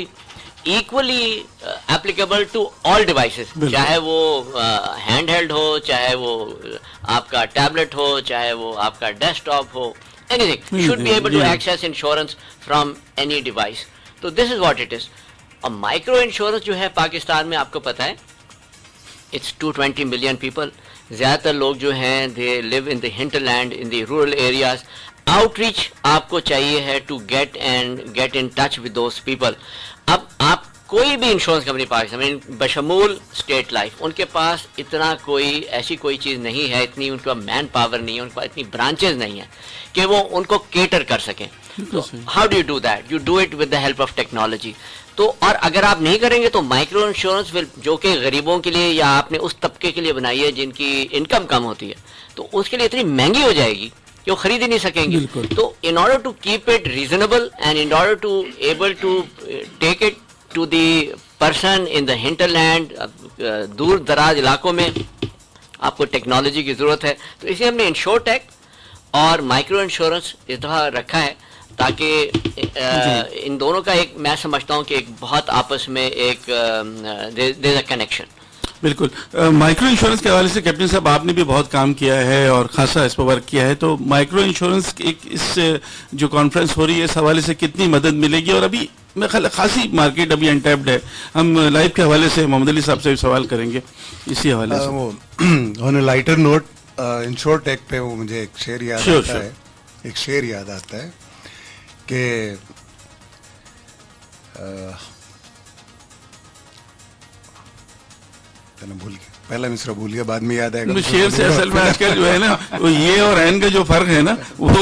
equally applicable to all devices, चाहे वो हैंड हेल्ड हो, चाहे वो आपका टैबलेट हो, चाहे वो आपका डेस्कटॉप हो, anything should be able to access insurance from any device. तो this is what it is. और माइक्रो इंश्योरेंस जो है पाकिस्तान में, आपको पता है इट्स 220 मिलियन पीपल. ज्यादातर लोग जो हैं they live in the hinterland, in the rural areas. Outreach आपको चाहिए है to get in touch with those people. अब आप कोई भी इंश्योरेंस कंपनी पाकिस्तान में बशमूल स्टेट लाइफ, उनके पास इतना कोई ऐसी कोई चीज़ नहीं है, इतनी उनका मैन पावर नहीं है, उनके पास इतनी ब्रांचेज नहीं है कि वो उनको केटर कर सकें. तो how do you do that? You do it with the help of technology. तो और अगर आप नहीं करेंगे तो माइक्रो इंश्योरेंस जो कि गरीबों के लिए या आपने उस तबके के लिए बनाई है जिनकी इनकम कम होती है, तो उसके लिए इतनी महंगी हो जाएगी कि वो खरीद ही नहीं सकेंगे. तो in order to keep it reasonable and in order to able to take it to the person in the hinterland, दूर दराज इलाकों में आपको टेक्नोलॉजी की जरूरत है. तो इसलिए हमने इंश्योरटेक और माइक्रो इंश्योरेंस इस तरह रखा है ताकि इन दोनों का एक, मैं समझता हूँ कि एक बहुत आपस में एक देयर अ कनेक्शन. बिल्कुल. माइक्रो इंश्योरेंस के हवाले से कैप्टन साहब आपने भी बहुत काम किया है और खासा इस पर वर्क किया है. तो माइक्रो इंश्योरेंस एक इस जो कॉन्फ्रेंस हो रही है इस हवाले से कितनी मदद मिलेगी? और अभी मैं खासी मार्केट अभी अनटैप्ड है. हम लाइव के हवाले से मोहम्मद अली साहब से भी सवाल करेंगे इसी हवाले से. On a lighter note, insuretech पे वो मुझे एक शेर याद आता है, एक शेर याद आता है कि भूल गया, पहला मिसरा भूल गया, बाद में याद आएगा. शेर से असल में आजकल जो है ना वो ये और एन का जो फर्क है ना वो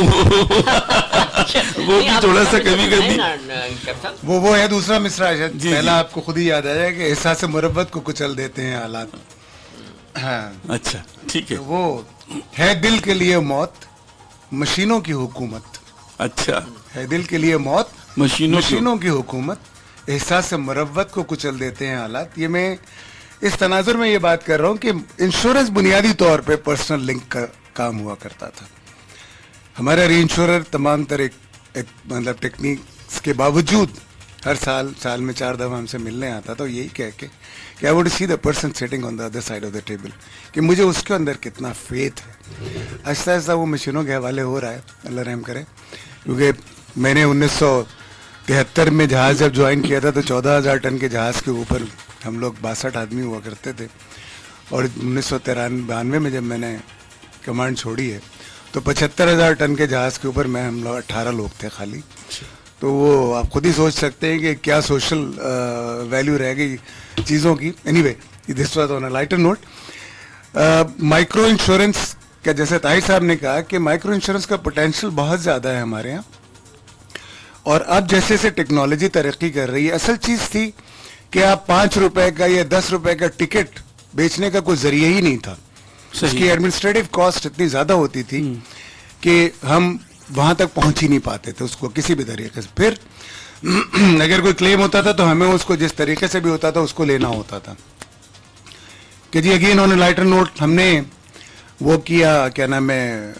भी थोड़ा सा कभी वो है दूसरा मिसरा. पहला आपको खुद ही याद आ जाएगा कि एहसास मुरब्बत को कुचल देते हैं हालात. हाँ, अच्छा ठीक है. वो है दिल के लिए मौत, मशीनों की हुकूमत. अच्छा, है दिल के लिए मौत, मशीनों की हुकूमत, एहसास मुरब्बत को कुचल देते हैं हालात. ये मैं इस तनाजुर में ये बात कर रहा हूँ कि इंश्योरेंस बुनियादी तौर पे पर्सनल लिंक का काम हुआ करता था. हमारा री इंश्योरर तमाम तरह एक मतलब टेक्निक्स के बावजूद हर साल में 4 दफा हमसे मिलने आता. तो यही कह के कि I would see the person sitting on the other side of the table, कि मुझे उसके अंदर कितना फेथ है. आहिस्ता आहिस्ता वो मशीनों के हवाले हो रहा है, अल्लाह रहम करे. क्योंकि मैंने 1973 में जहाज जब ज्वाइन किया था तो 14,000 टन के जहाज के ऊपर हम लोग 62 आदमी हुआ करते थे. और 1993 में जब मैंने कमांड छोड़ी है तो 75,000 टन के जहाज के ऊपर हम लोग 18 लोग थे खाली. तो वो आप खुद ही सोच सकते हैं कि क्या सोशल वैल्यू रह गई चीज़ों की. Anyway, this was on a lighter note. Micro insurance का जैसे ताहिर साहब ने कहा कि माइक्रो इंश्योरेंस का पोटेंशियल बहुत ज़्यादा है हमारे यहाँ. और अब जैसे जैसे टेक्नोलॉजी तरक्की कर रही है, असल चीज़ थी कि आप 5 रुपए का या 10 रुपए का टिकट बेचने का कोई जरिया ही नहीं था. उसकी एडमिनिस्ट्रेटिव कॉस्ट इतनी ज्यादा होती थी कि हम वहाँ तक पहुँच ही नहीं पाते थे उसको किसी भी तरीके से। फिर अगर कोई क्लेम होता था तो हमें उसको जिस तरीके से भी होता था उसको लेना होता था कि जी अगेन ऑन लाइटर नोट हमने वो किया, क्या नाम है,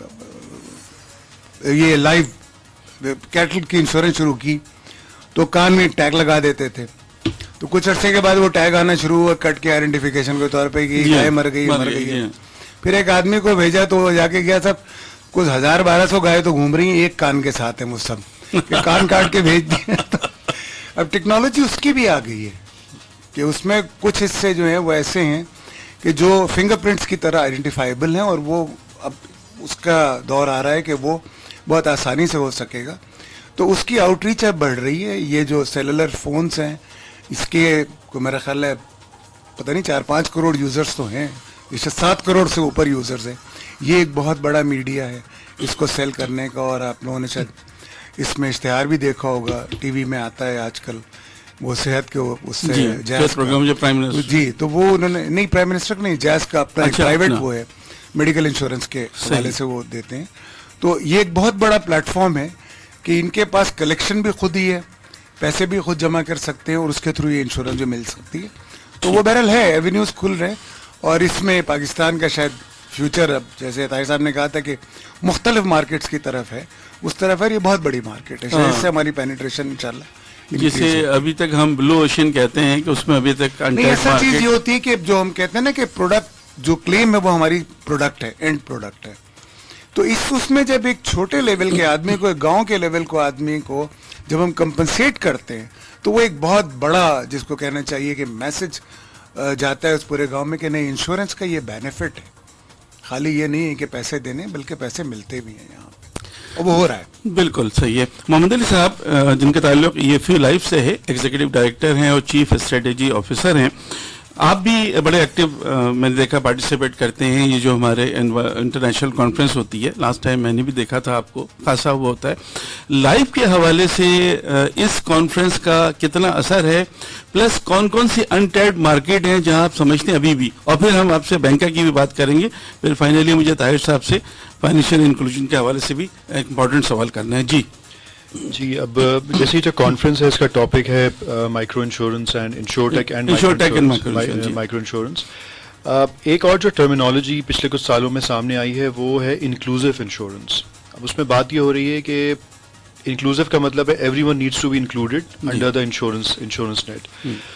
ये लाइव कैटल की इंश्योरेंस शुरू की तो कान में टैग लगा देते थे, तो कुछ अरसे के बाद वो टैग आना शुरू हुआ कट के आइडेंटिफिकेशन के तौर पे कि गाय मर गई है। फिर एक आदमी को भेजा तो वो जाके गया, सब कुछ 1000-1200 गाय तो घूम रही हैं एक कान के साथ है, मुझ सब कान काट के भेज दिया। तो अब टेक्नोलॉजी उसकी भी आ गई है कि उसमें कुछ हिस्से जो है वो ऐसे हैं कि जो फिंगरप्रिंट्स की तरह आइडेंटिफाइबल हैं, और वो अब उसका दौर आ रहा है कि वो बहुत आसानी से हो सकेगा। तो उसकी आउटरीच अब बढ़ रही है। ये जो सेलुलर फोन्स हैं इसके को मेरा ख्याल है पता नहीं 4-5 करोड़ यूजर्स तो हैं, इससे 7 करोड़ से ऊपर यूजर्स हैं। ये एक बहुत बड़ा मीडिया है इसको सेल करने का, और आप लोगों ने शायद इसमें इश्तिहार भी देखा होगा, टीवी में आता है आजकल, वो सेहत के उससे जैज प्रोग्राम जो प्राइम मिनिस्टर जी, तो वो उन्होंने नहीं प्राइम मिनिस्टर नहीं, जैज का अपना प्राइवेट वो है मेडिकल इंश्योरेंस के हवाले से वो देते हैं। तो ये एक बहुत बड़ा प्लेटफॉर्म है कि इनके पास कलेक्शन भी खुद ही है, पैसे भी खुद जमा कर सकते हैं और उसके थ्रू ये इंश्योरेंस जो मिल सकती है। तो वो बहरहाल है, एवेन्यूज खुल रहे हैं, और इसमें पाकिस्तान का शायद फ्यूचर, अब जैसे ताहिर साहब ने कहा था कि मुख्तलिफ मार्केट्स की तरफ है, उस तरफ है, ये बहुत बड़ी मार्केट है, शायद इससे हमारी पेनिट्रेशन इंशाल्लाह, जिसे अभी तक हम ब्लू ओशन कहते हैं कि उसमें अभी तक नहीं। ऐसा चीज ये होती है कि जो हम कहते हैं ना कि प्रोडक्ट जो क्लेम है वो हमारी प्रोडक्ट है, एंड प्रोडक्ट है। तो इस उसमें जब एक छोटे लेवल के आदमी को, एक गांव के लेवल को आदमी को जब हम कंपनसेट करते हैं तो वो एक बहुत बड़ा, जिसको कहना चाहिए कि मैसेज जाता है उस पूरे गांव में कि नहीं, इंश्योरेंस का ये बेनिफिट है, खाली ये नहीं है कि पैसे देने, बल्कि पैसे मिलते भी हैं यहाँ पे, और वो हो रहा है। बिल्कुल सही है। मोहम्मद अली साहब जिनका ताल्लुक EFU लाइफ से है, एग्जीक्यूटिव डायरेक्टर हैं और चीफ स्ट्रेटेजी ऑफिसर हैं, आप भी बड़े एक्टिव मैंने देखा पार्टिसिपेट करते हैं। ये जो हमारे इंटरनेशनल कॉन्फ्रेंस होती है, लास्ट टाइम मैंने भी देखा था आपको, खासा हुआ होता है। लाइफ के हवाले से इस कॉन्फ्रेंस का कितना असर है, प्लस कौन कौन सी अनटैप्ड मार्केट हैं जहां आप समझते हैं अभी भी, और फिर हम आपसे बैंका की भी बात करेंगे। फिर फाइनली मुझे ताहिर साहब से फाइनेंशियल इंक्लूजन के हवाले से भी एक इम्पोर्टेंट सवाल करना है। जी, अब जैसे जो कॉन्फ्रेंस है इसका टॉपिक है micro insurance and insurtech and micro insurance. एक और जो टर्मिनोलॉजी पिछले कुछ सालों में सामने आई है वो है इंक्लूसिव इंश्योरेंस। अब उसमें बात ये हो रही है कि इंक्लूसिव का मतलब है everyone needs to be included under the insurance net.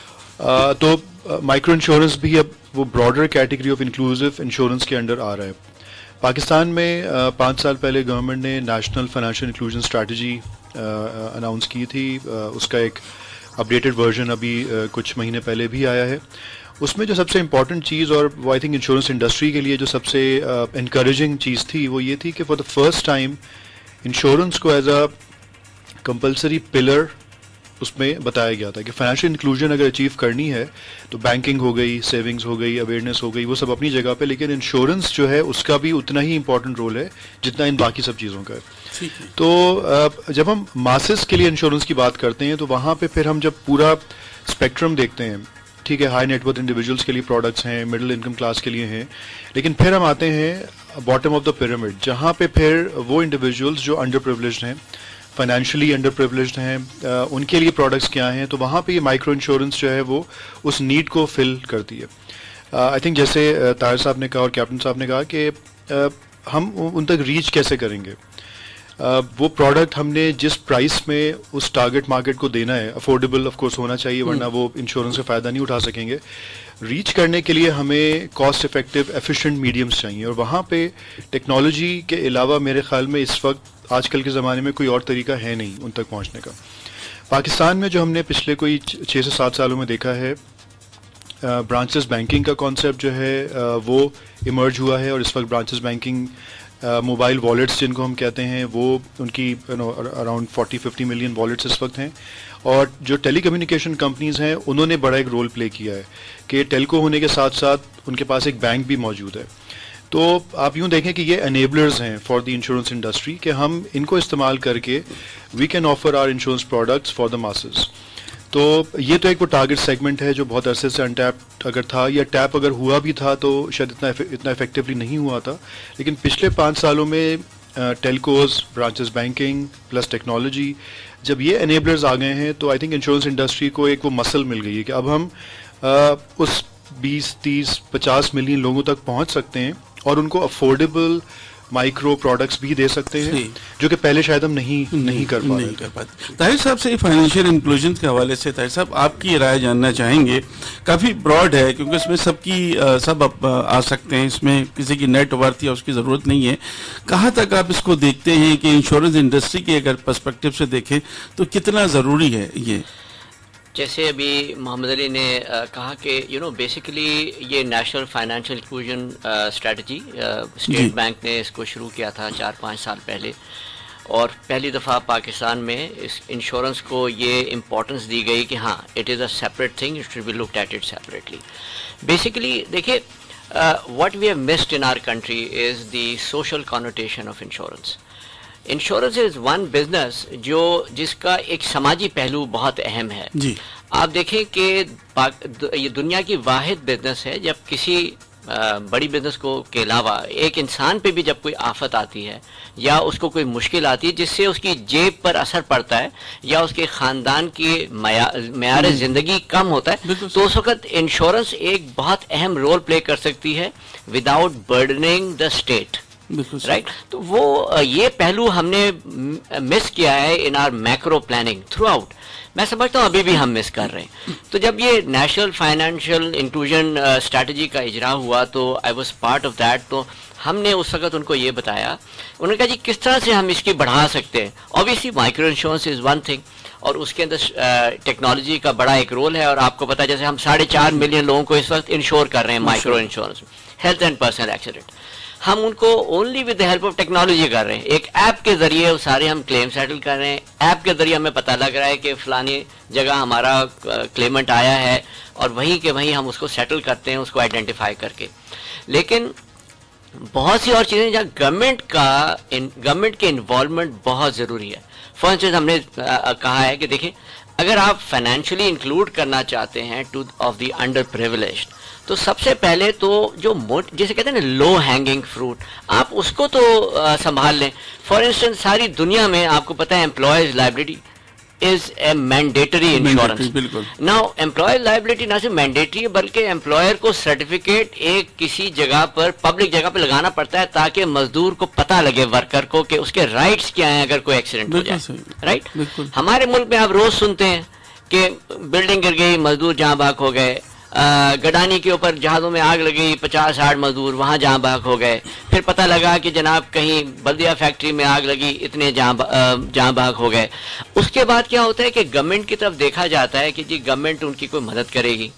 तो माइक्रो इंश्योरेंस भी अब वो broader category of inclusive insurance के अंडर आ रहा है। पाकिस्तान में 5 साल पहले गवर्नमेंट ने national financial inclusion strategy announce की थी। उसका एक अपडेटेड वर्जन अभी कुछ महीने पहले भी आया है। उसमें जो सबसे इम्पॉर्टेंट चीज़, और वो आई थिंक इंश्योरेंस इंडस्ट्री के लिए जो सबसे इनकरेजिंग चीज़ थी, वो ये थी कि for the first time insurance को एज अ कंपल्सरी पिलर उसमें बताया गया था कि फाइनेंशियल इंक्लूजन अगर अचीव करनी है तो बैंकिंग हो गई, सेविंग्स हो गई, अवेयरनेस हो गई, वो सब अपनी जगह पे, लेकिन इंश्योरेंस जो है उसका भी उतना ही इंपॉर्टेंट रोल है जितना इन बाकी सब चीज़ों का है। तो जब हम मासेस के लिए इंश्योरेंस की बात करते हैं तो वहाँ पे फिर हम जब पूरा स्पेक्ट्रम देखते हैं, ठीक है, हाई नेटवर्थ इंडिविजुअल्स के लिए प्रोडक्ट्स हैं, मिडिल इनकम क्लास के लिए हैं, लेकिन फिर हम आते हैं बॉटम ऑफ द पिरामिड, जहाँ पे फिर वो इंडिविजुअल्स जो अंडर प्रिविलेज्ड हैं, फाइनेंशियली अंडर प्रिविलेज्ड हैं, उनके लिए प्रोडक्ट्स क्या हैं। तो वहाँ पे ये माइक्रो इंश्योरेंस जो है वो उस नीड को फिल करती है। आई थिंक जैसे ताहिर साहब ने कहा और कैप्टन साहब ने कहा कि हम उन तक रीच कैसे करेंगे। वो प्रोडक्ट हमने जिस प्राइस में उस टारगेट मार्केट को देना है, अफोर्डेबल ऑफ कोर्स होना चाहिए, वरना वो इंश्योरेंस का फ़ायदा नहीं उठा सकेंगे। रीच करने के लिए हमें कॉस्ट इफेक्टिव एफिशिएंट मीडियम्स चाहिए, और वहाँ पे टेक्नोलॉजी के अलावा मेरे ख्याल में इस वक्त आजकल के ज़माने में कोई और तरीका है नहीं उन तक पहुँचने का। पाकिस्तान में जो हमने पिछले कोई 6 से 7 सालों में देखा है, ब्रांचेस बैंकिंग का कॉन्सेप्ट जो है वो इमर्ज हुआ है, और इस वक्त ब्रांचेस बैंकिंग मोबाइल वॉलेट्स जिनको हम कहते हैं वो उनकी अराउंड 40-50 मिलियन वॉलेट्स इस वक्त हैं। और जो टेली कम्युनिकेशन कंपनीज हैं उन्होंने बड़ा एक रोल प्ले किया है कि टेलको होने के साथ साथ उनके पास एक बैंक भी मौजूद है। तो आप यूँ देखें कि ये एनेबलर्स हैं फॉर द इंश्योरेंस इंडस्ट्री, कि हम इनको इस्तेमाल करके we can offer our insurance products for the masses. तो ये तो एक वो टारगेट सेगमेंट है जो बहुत अरसे से अनटैप्ड अगर था, या टैप अगर हुआ भी था तो शायद इतना इफेक्टिवली नहीं हुआ था। लेकिन पिछले 5 सालों में telcos, branches banking plus technology, جب یہ انیبلرز آ گئے ہیں تو آئی تھنک انشورنس انڈسٹری کو ایک وہ مسل مل گئی ہے کہ اب ہم اس 20-30-50 ملین لوگوں تک پہنچ سکتے ہیں اور ان کو افورڈیبل مائکرو پروڈکٹس بھی دے سکتے ہیں جو کہ پہلے شاید ہم نہیں کر پاتے. طاہر صاحب سے فائنینشیل انکلوژن کے حوالے سے طاہر صاحب آپ کی رائے جاننا چاہیں گے. کافی براڈ ہے کیونکہ اس میں سب آ سکتے ہیں، اس میں کسی کی نیٹ ورتھ یا اس کی ضرورت نہیں ہے. کہاں تک آپ اس کو دیکھتے ہیں کہ انشورنس انڈسٹری کے اگر پرسپیکٹو سے دیکھیں تو کتنا ضروری ہے یہ؟ جیسے ابھی محمد علی نے کہا کہ بیسیکلی یہ national financial inclusion strategy State Bank نے اس کو شروع کیا تھا 4-5 سال پہلے، اور پہلی دفعہ پاکستان میں اس انشورنس کو یہ امپورٹنس دی گئی کہ ہاں it is a separate thing, it should be looked at it separately. Basically دیکھیے what we have missed in our country is the social connotation of insurance. Insurance is one business جس کا ایک سماجی پہلو بہت اہم ہے. جی آپ دیکھیں کہ یہ دنیا کی واحد بزنس ہے جب کسی بڑی بزنس کے علاوہ ایک انسان پہ بھی جب کوئی آفت آتی ہے یا اس کو کوئی مشکل آتی ہے جس سے اس کی جیب پر اثر پڑتا ہے یا اس کے خاندان کی معیار زندگی کم ہوتا ہے، تو اس وقت انشورنس ایک بہت اہم رول پلے کر سکتی ہے without burdening the state. Right. تو وہ یہ پہلو ہم نے مس کیا ہے in our macro planning throughout. میں سمجھتا ہوں ابھی بھی ہم مس کر رہے ہیں. تو جب یہ نیشنل فائنینشیل انکلوژن اسٹریٹجی کا اجرا ہوا تو I was part of that. تو ہم نے اس وقت ان کو یہ بتایا، انہوں نے کہا جی کس طرح سے ہم اس کی بڑھا سکتے ہیں. Obviously micro insurance is one thing اور اس کے اندر ٹیکنالوجی کا بڑا ایک رول ہے. اور آپ کو پتا ہے جیسے ہم 4.5 ملین لوگوں کو اس وقت انشور کر رہے ہیں micro insurance, health and personal accident. ہم ان کو only with the help of technology کر رہے ہیں. ایک ایپ کے ذریعے وہ سارے ہم کلیم سیٹل کر رہے ہیں. ایپ کے ذریعے ہمیں پتہ لگ رہا ہے کہ فلانی جگہ ہمارا کلیمنٹ آیا ہے اور وہیں کے وہیں ہم اس کو سیٹل کرتے ہیں، اس کو آئیڈینٹیفائی کر کے. لیکن بہت سی اور چیزیں جہاں گورنمنٹ کے انوالومنٹ بہت ضروری ہے. فار انسٹنس ہم نے کہا ہے کہ دیکھیں اگر آپ فائنینشلی انکلوڈ کرنا چاہتے ہیں two of the underprivileged تو سب سے پہلے تو جو جیسے کہتے ہیں نا لو ہینگنگ فروٹ، آپ اس کو تو سنبھال لیں. فار انسٹنس ساری دنیا میں آپ کو پتہ ہے employees liability is a mandatory insurance. Now employees liability نہ صرف مینڈیٹری ہے بلکہ امپلائر کو سرٹیفکیٹ ایک کسی جگہ پر پبلک جگہ پہ لگانا پڑتا ہے تاکہ مزدور کو پتہ لگے ورکر کو کہ اس کے رائٹس کیا ہیں اگر کوئی ایکسیڈنٹ ہو جائے. رائٹ. ہمارے ملک میں آپ روز سنتے ہیں کہ بلڈنگ گر گئی، مزدور جہاں بحق ہو گئے. گڈانی کے اوپر جہازوں میں آگ لگی، 50-60 مزدور وہاں جہاں بحق ہو گئے. پھر پتہ لگا کہ جناب کہیں بلدیہ فیکٹری میں آگ لگی، اتنے جہاں بحق ہو گئے. اس کے بعد کیا ہوتا ہے کہ گورنمنٹ کی طرف دیکھا جاتا ہے کہ جی گورنمنٹ ان کی کوئی مدد کرے گی،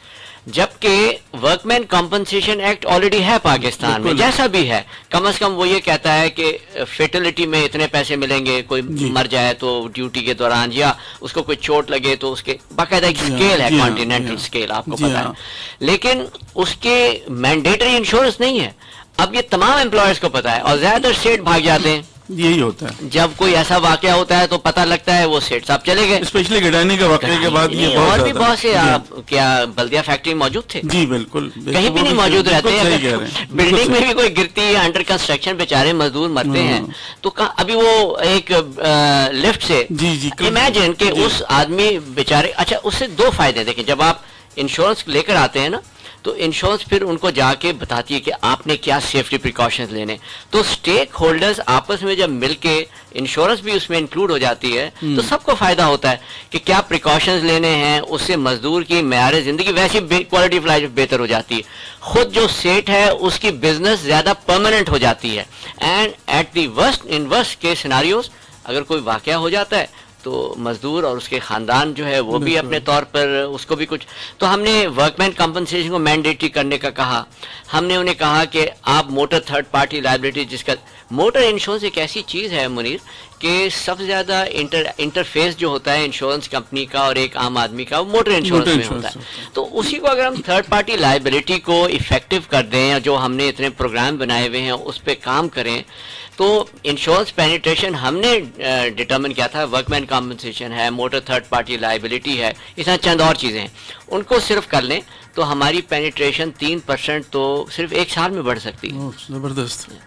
جبکہ workmen compensation act already ہے پاکستان میں. جیسا بھی ہے کم از کم وہ یہ کہتا ہے کہ فیٹلٹی میں اتنے پیسے ملیں گے، کوئی مر جائے تو ڈیوٹی کے دوران یا اس کو کوئی چوٹ لگے تو اس کے باقاعدہ ایک اسکیل ہے، کانٹیننٹل اسکیل آپ کو پتا ہے. لیکن اس کے مینڈیٹری انشورنس نہیں ہے. اب یہ تمام امپلائرز کو پتا ہے اور زیادہ تر اسٹیٹ بھاگ جاتے ہیں. یہی ہوتا ہے جب کوئی ایسا واقعہ ہوتا ہے تو پتہ لگتا ہے وہ سیٹ صاحب چلے گئے. اسپیشلی گڈانی کا واقعے کے بعد یہ اور بھی بہت سے کیا بلدیہ فیکٹری موجود تھے؟ جی بالکل، کہیں بھی نہیں موجود رہتے ہیں. بلڈنگ میں بھی کوئی گرتی ہے، انڈر کنسٹرکشن بیچارے مزدور مرتے ہیں. تو ابھی وہ ایک لفٹ سے امیجن کہ اس آدمی بیچارے. اچھا اس سے دو فائدے دیکھیں، جب آپ انشورنس لے کر آتے ہیں نا تو انشورنس پھر ان کو جا کے بتاتی ہے کہ آپ نے کیا سیفٹی پریکاشنز لینے. تو اسٹیک ہولڈرز آپس میں جب مل کے انشورنس بھی اس میں انکلوڈ ہو جاتی ہے تو سب کو فائدہ ہوتا ہے کہ کیا پریکاشنز لینے ہیں. اس سے مزدور کی معیار زندگی ویسی کوالٹی آف لائف بہتر ہو جاتی ہے. خود جو سیٹ ہے اس کی بزنس زیادہ پرماننٹ ہو جاتی ہے. اینڈ ایٹ دی ورسٹ کے سیناریوز اگر کوئی واقعہ ہو جاتا ہے تو مزدور اور اس کے خاندان جو ہے وہ بھی اپنے طور پر اس کو بھی کچھ. تو ہم نے ورک مین کمپنسیشن کو مینڈیٹری کرنے کا کہا. ہم نے انہیں کہا کہ آپ موٹر تھرڈ پارٹی لائبلٹی، جس کا موٹر انشورنس ایک ایسی چیز ہے منیر کہ سب سے زیادہ انٹرفیس جو ہوتا ہے انشورنس کمپنی کا اور ایک عام آدمی کا وہ موٹر انشورنس میں ہوتا ہے. تو اسی کو اگر ہم تھرڈ پارٹی لائبلٹی کو افیکٹو کر دیں، جو ہم نے اتنے پروگرام بنائے ہوئے ہیں اس پہ کام کریں، تو انشورنس پینیٹریشن ہم نے ڈٹرمن کیا تھا. ورک مین کمپنسیشن ہے، موٹر تھرڈ پارٹی لائبلٹی ہے، اس طرح چند اور چیزیں ہیں. ان کو صرف کر لیں تو ہماری پینیٹریشن 3% تو صرف ایک سال میں بڑھ سکتی ہے. زبردست.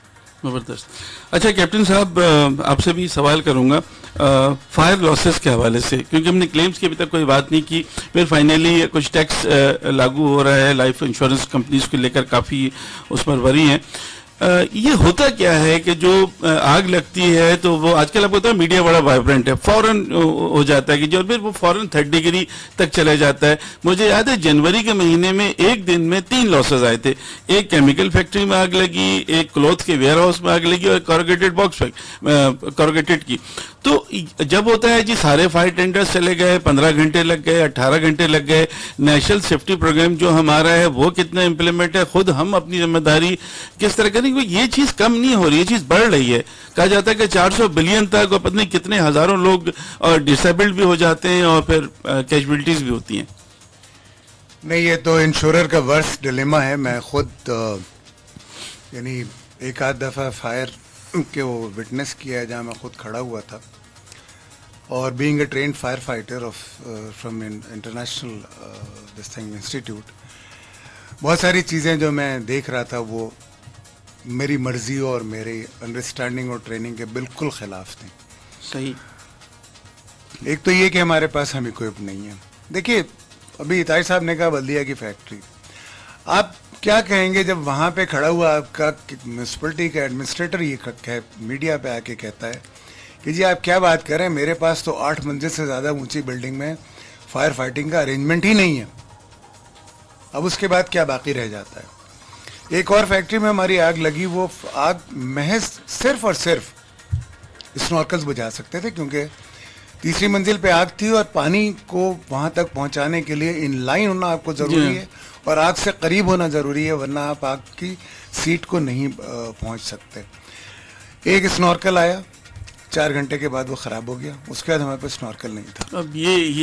زبردست. اچھا کیپٹن صاحب آپ سے بھی سوال کروں گا فائر لاسز کے حوالے سے, کیونکہ ہم نے کلیمز کی ابھی تک کوئی بات نہیں کی, پھر فائنلی کچھ ٹیکس لاگو ہو رہا ہے لائف انشورنس کمپنیز کو لے کر, کافی اس پر وری ہیں. یہ ہوتا کیا ہے کہ جو آگ لگتی ہے تو وہ آج کل آپ کو پتا ہے میڈیا بڑا وائبرنٹ ہے, فوراً ہو جاتا ہے کہ جو پھر وہ فوراً 3rd ڈگری تک چلے جاتا ہے. مجھے یاد ہے جنوری کے مہینے میں ایک دن میں 3 لاسز آئے تھے. ایک کیمیکل فیکٹری میں آگ لگی, ایک کلوتھ کے ویئر ہاؤس میں آگ لگی, اور کاروگیٹڈ باکس کاروگیٹڈ کی. تو جب ہوتا ہے جی سارے فائر ٹینڈرز چلے گئے, 15 گھنٹے لگ گئے, 18 گھنٹے لگ گئے, نیشنل سیفٹی پروگرام جو ہمارا ہے وہ کتنا امپلیمنٹ ہے, خود ہم اپنی ذمہ داری کس طرح کریں, یہ چیز کم نہیں ہو رہی, یہ چیز بڑھ رہی ہے. کہا جاتا ہے کہ 400 بلین تک اور پتہ نہیں کتنے ہزاروں لوگ اور ڈسیبلڈ بھی ہو جاتے ہیں اور پھر کیجویلٹیز بھی ہوتی ہیں. نہیں, یہ تو انشورر کا ورس ڈلیما ہے. میں خود یعنی ایک آدھ دفعہ فائر کے وہ وٹنس کیا ہے جہاں میں خود کھڑا ہوا تھا, اور being a trained firefighter from international this thing institute, بہت ساری چیزیں جو میں دیکھ رہا تھا وہ میری مرضی اور میری انڈرسٹینڈنگ اور ٹریننگ کے بالکل خلاف تھیں. صحیح. ایک تو یہ کہ ہمارے پاس ہم اکوپ نہیں ہے. دیکھیے ابھی طاہر صاحب نے کہا بلدیہ کی فیکٹری, آپ کیا کہیں گے جب وہاں پہ کھڑا ہوا آپ کا میونسپلٹی کا ایڈمنسٹریٹر یہ میڈیا پہ آ کے کہتا ہے کہ جی آپ کیا بات کریں, میرے پاس تو 8 منزل سے زیادہ اونچی بلڈنگ میں فائر فائٹنگ کا ارینجمنٹ ہی نہیں ہے. اب اس کے بعد کیا باقی رہ جاتا ہے. ایک اور فیکٹری میں ہماری آگ لگی, وہ آگ محض صرف اور صرف اسنورکلز بجھا سکتے تھے کیونکہ 3ری منزل پہ آگ تھی, اور پانی کو وہاں تک پہنچانے کے لیے ان لائن ہونا آپ کو ضروری ہے اور آگ سے قریب ہونا ضروری ہے, ورنہ آپ آگ کی سیٹ کو نہیں پہنچ سکتے. ایک اسنورکل آیا, 4 گھنٹے کے بعد وہ خراب ہو گیا, اس کے بعد ہمارے پاس اسنورکل نہیں تھا. اب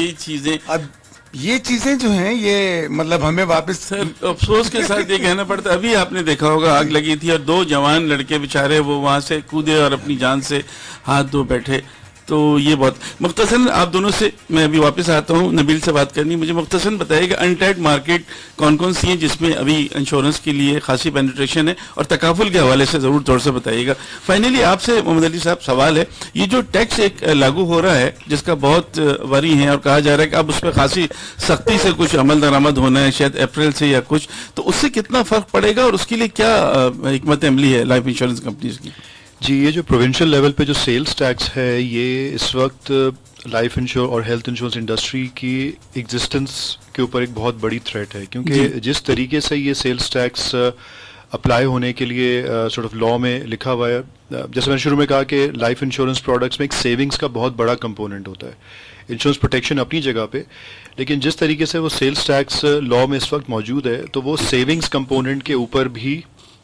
یہ چیزیں جو ہیں یہ مطلب ہمیں واپس افسوس کے ساتھ یہ کہنا پڑتا ہے. ابھی آپ نے دیکھا ہوگا آگ لگی تھی اور 2 جوان لڑکے بےچارے وہ وہاں سے کودے اور اپنی جان سے ہاتھ دھو بیٹھے. تو یہ بہت مختصراً آپ دونوں سے میں ابھی واپس آتا ہوں, نبیل سے بات کرنی. مجھے مختصراً بتائیے کہ انٹیپڈ مارکیٹ کون کون سی ہیں جس میں ابھی انشورنس کے لیے خاصی پینیٹریشن ہے, اور تکافل کے حوالے سے ضرور طور سے بتائیے گا. فائنلی آپ سے محمد علی صاحب سوال ہے, یہ جو ٹیکس ایک لاگو ہو رہا ہے جس کا بہت وری ہے اور کہا جا رہا ہے کہ اب اس پہ خاصی سختی سے کچھ عمل درآمد ہونا ہے شاید اپریل سے یا کچھ, تو اس سے کتنا فرق پڑے گا اور اس کے لیے کیا حکمت عملی ہے لائف انشورنس کمپنیز کی؟ جی, یہ جو پروونشل لیول پہ جو سیلز ٹیکس ہے یہ اس وقت لائف انشور اور ہیلتھ انشورنس انڈسٹری کی ایگزسٹنس کے اوپر ایک بہت بڑی تھریٹ ہے, کیونکہ جس طریقے سے یہ سیلز ٹیکس اپلائی ہونے کے لیے سورٹ آف لا میں لکھا ہوا ہے, جیسے میں نے شروع میں کہا کہ لائف انشورنس پروڈکٹس میں ایک سیونگس کا بہت بڑا کمپوننٹ ہوتا ہے. انشورنس پروٹیکشن اپنی جگہ پہ, لیکن جس طریقے سے وہ سیلز ٹیکس لا میں اس وقت موجود ہے تو وہ سیونگس کمپوننٹ کے اوپر بھی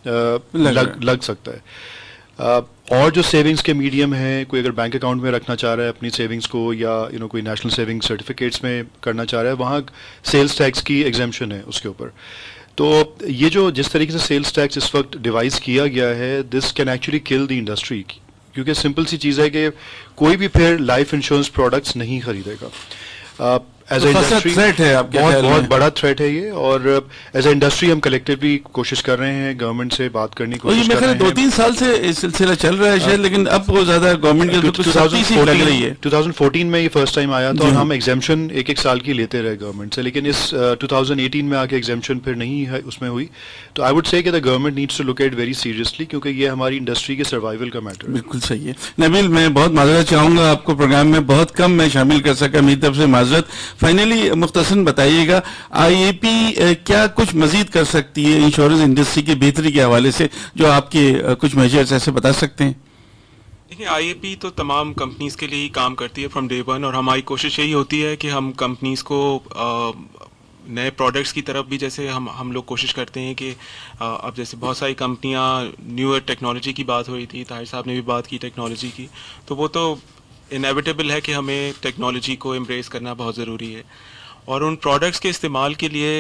لگ سکتا ہے. اور جو سیونگس کے میڈیم ہیں, کوئی اگر بینک اکاؤنٹ میں رکھنا چاہ رہا ہے اپنی سیونگس کو, یا کوئی نیشنل سیونگ سرٹیفکیٹس میں کرنا چاہ رہا ہے, وہاں سیلز ٹیکس کی ایگزیمپشن ہے اس کے اوپر. تو یہ جو جس طریقے سے سیلز ٹیکس اس وقت ڈیوائز کیا گیا ہے, دس کین ایکچولی کل دی انڈسٹری, کیونکہ سمپل سی چیز ہے کہ کوئی بھی پھر لائف انشورنس پروڈکٹس نہیں خریدے گا. ایز اے انڈسٹری بہت بڑا تھریٹ ہے یہ, اور ایز اے انڈسٹری ہم کلیکٹیولی کوشش کر رہے ہیں گورنمنٹ سے بات کرنے کی کوشش کر رہے ہیں. 2-3 سال سے سلسلہ چل رہا ہے شاید, لیکن اب وہ زیادہ گورنمنٹ کی لگ رہی ہے. 2014 میں یہ فرسٹ ٹائم آیا تھا اور ہم ایگزیمپشن ایک سال کی لیتے رہے گورنمنٹ سے, لیکن اس 2018 میں آ کے ایگزیمپشن پھر نہیں ہے اس میں ہوئی. تو آئی وڈ سے کہ the government needs to look at very seriously, کیونکہ یہ ہماری انڈسٹری کے سروائیول کا میٹر ہے. بالکل صحیح ہے. نبیل, میں بہت معذرت چاہوں گا, آپ کو پروگرام میں بہت کم میں شامل کر سکا, میری طرف سے معذرت. فائنلی مختصراً بتائیے گا آئی اے پی کیا کچھ مزید کر سکتی ہے انشورنس انڈسٹری کی بہتری کے حوالے سے, جو آپ کے کچھ میجرز ایسے بتا سکتے ہیں؟ دیکھیں, آئی اے پی تو تمام کمپنیز کے لیے ہی کام کرتی ہے فرام ڈے ون, اور ہماری کوشش یہی ہوتی ہے کہ ہم کمپنیز کو نئے پروڈکٹس کی طرف بھی, جیسے ہم لوگ کوشش کرتے ہیں کہ اب جیسے بہت ساری کمپنیاں نیور ٹیکنالوجی کی بات ہوئی تھی, طاہر صاحب نے بھی بات کی ٹیکنالوجی کی, تو وہ تو انیویٹیبل ہے کہ ہمیں ٹیکنالوجی کو امبریس کرنا بہت ضروری ہے. اور ان پروڈکٹس کے استعمال کے لیے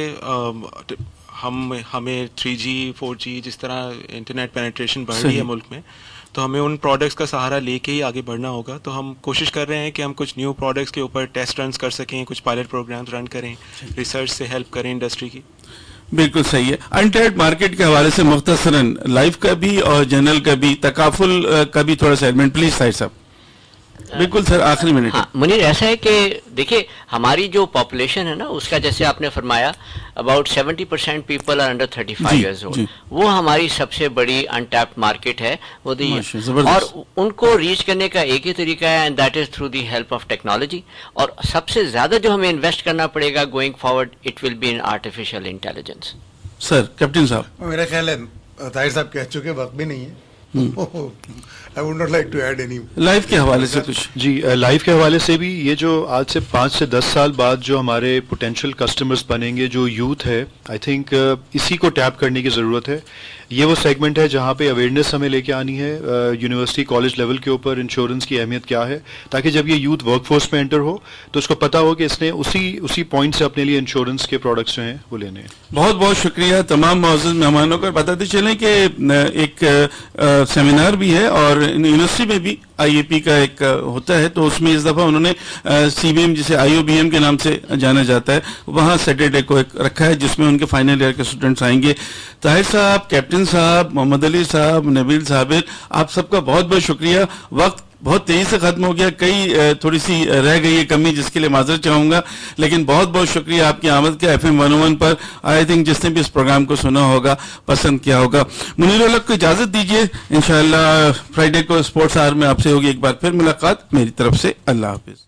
ہمیں 3G 4G جس طرح انٹرنیٹ پینیٹریشن بڑھ رہی ہے ملک میں, تو ہمیں ان پروڈکٹس کا سہارا لے کے ہی آگے بڑھنا ہوگا. تو ہم کوشش کر رہے ہیں کہ ہم کچھ نیو پروڈکٹس کے اوپر ٹیسٹ رنس کر سکیں, کچھ پائلٹ پروگرامز رن کریں, ریسرچ سے ہیلپ کریں انڈسٹری کی. بالکل صحیح ہے. انٹیڈ مارکیٹ کے حوالے سے مختصراً لائف کا بھی اور جنرل کا بھی تکافل کا بھی تھوڑا سا ایلیمنٹ پلیز طاہر صاحب. بالکل سر آخری منٹ. ہاں منیر ایسا ہے کہ دیکھیے ہماری جو پاپولیشن ہے نا اس کا جیسے آپ نے فرمایا about 70% people are under 35 years old, وہ ہماری سب سے بڑی انٹیپڈ مارکیٹ ہے وہ اور ان کو ریچ کرنے کا ایک ہی طریقہ ہے and that is through the help of technology. اور سب سے زیادہ جو ہمیں انویسٹ کرنا پڑے گا going forward it will be in artificial intelligence. Sir captain sahib. میرا خیال ہے طاہر صاحب کہہ چکے, وقت بھی نہیں ہے. I would not like to add any. Life کے حوالے سے کچھ. جی لائف کے حوالے سے بھی یہ جو آج سے 5 سے 10 سال بعد جو ہمارے پوٹینشیل کسٹمرز بنیں گے, جو یوتھ ہے, آئی تھنک اسی کو ٹیپ کرنے کی ضرورت ہے. یہ وہ سیگمنٹ ہے جہاں پہ اویئرنیس ہمیں لے کے آنی ہے یونیورسٹی کالج لیول کے اوپر انشورنس کی اہمیت کیا ہے, تاکہ جب یہ یوتھ ورک فورس میں انٹر ہو تو اس کو پتا ہو کہ اس نے اسی پوائنٹ سے اپنے لیے انشورنس کے پروڈکٹس جو ہیں وہ لینے ہیں. بہت بہت شکریہ تمام معزز مہمانوں کو. بتاتے چلیں کہ ایک سیمینار بھی ہے اور یونیورسٹی میں بھی آئی اے پی کا ایک ہوتا ہے, تو اس میں اس دفعہ انہوں نے سی بی ایم جسے آئی او بی ایم کے نام سے جانا جاتا ہے, وہاں سیٹرڈے کو ایک رکھا ہے جس میں ان کے فائنل ایئر کے اسٹوڈنٹس آئیں گے. طاہر صاحب, کیپٹن صاحب, محمد علی صاحب, نبیل صابر, آپ سب کا بہت بہت شکریہ. وقت بہت تیزی سے ختم ہو گیا, کئی تھوڑی سی رہ گئی ہے کمی جس کے لیے معذرت چاہوں گا, لیکن بہت بہت شکریہ آپ کی آمد کا FM 101 پر. آئی تھنک جس نے بھی اس پروگرام کو سنا ہوگا پسند کیا ہوگا. منیر الحق کو اجازت دیجیے, انشاءاللہ فرائیڈے کو اسپورٹس آور میں آپ سے ہوگی ایک بار پھر ملاقات. میری طرف سے اللہ حافظ.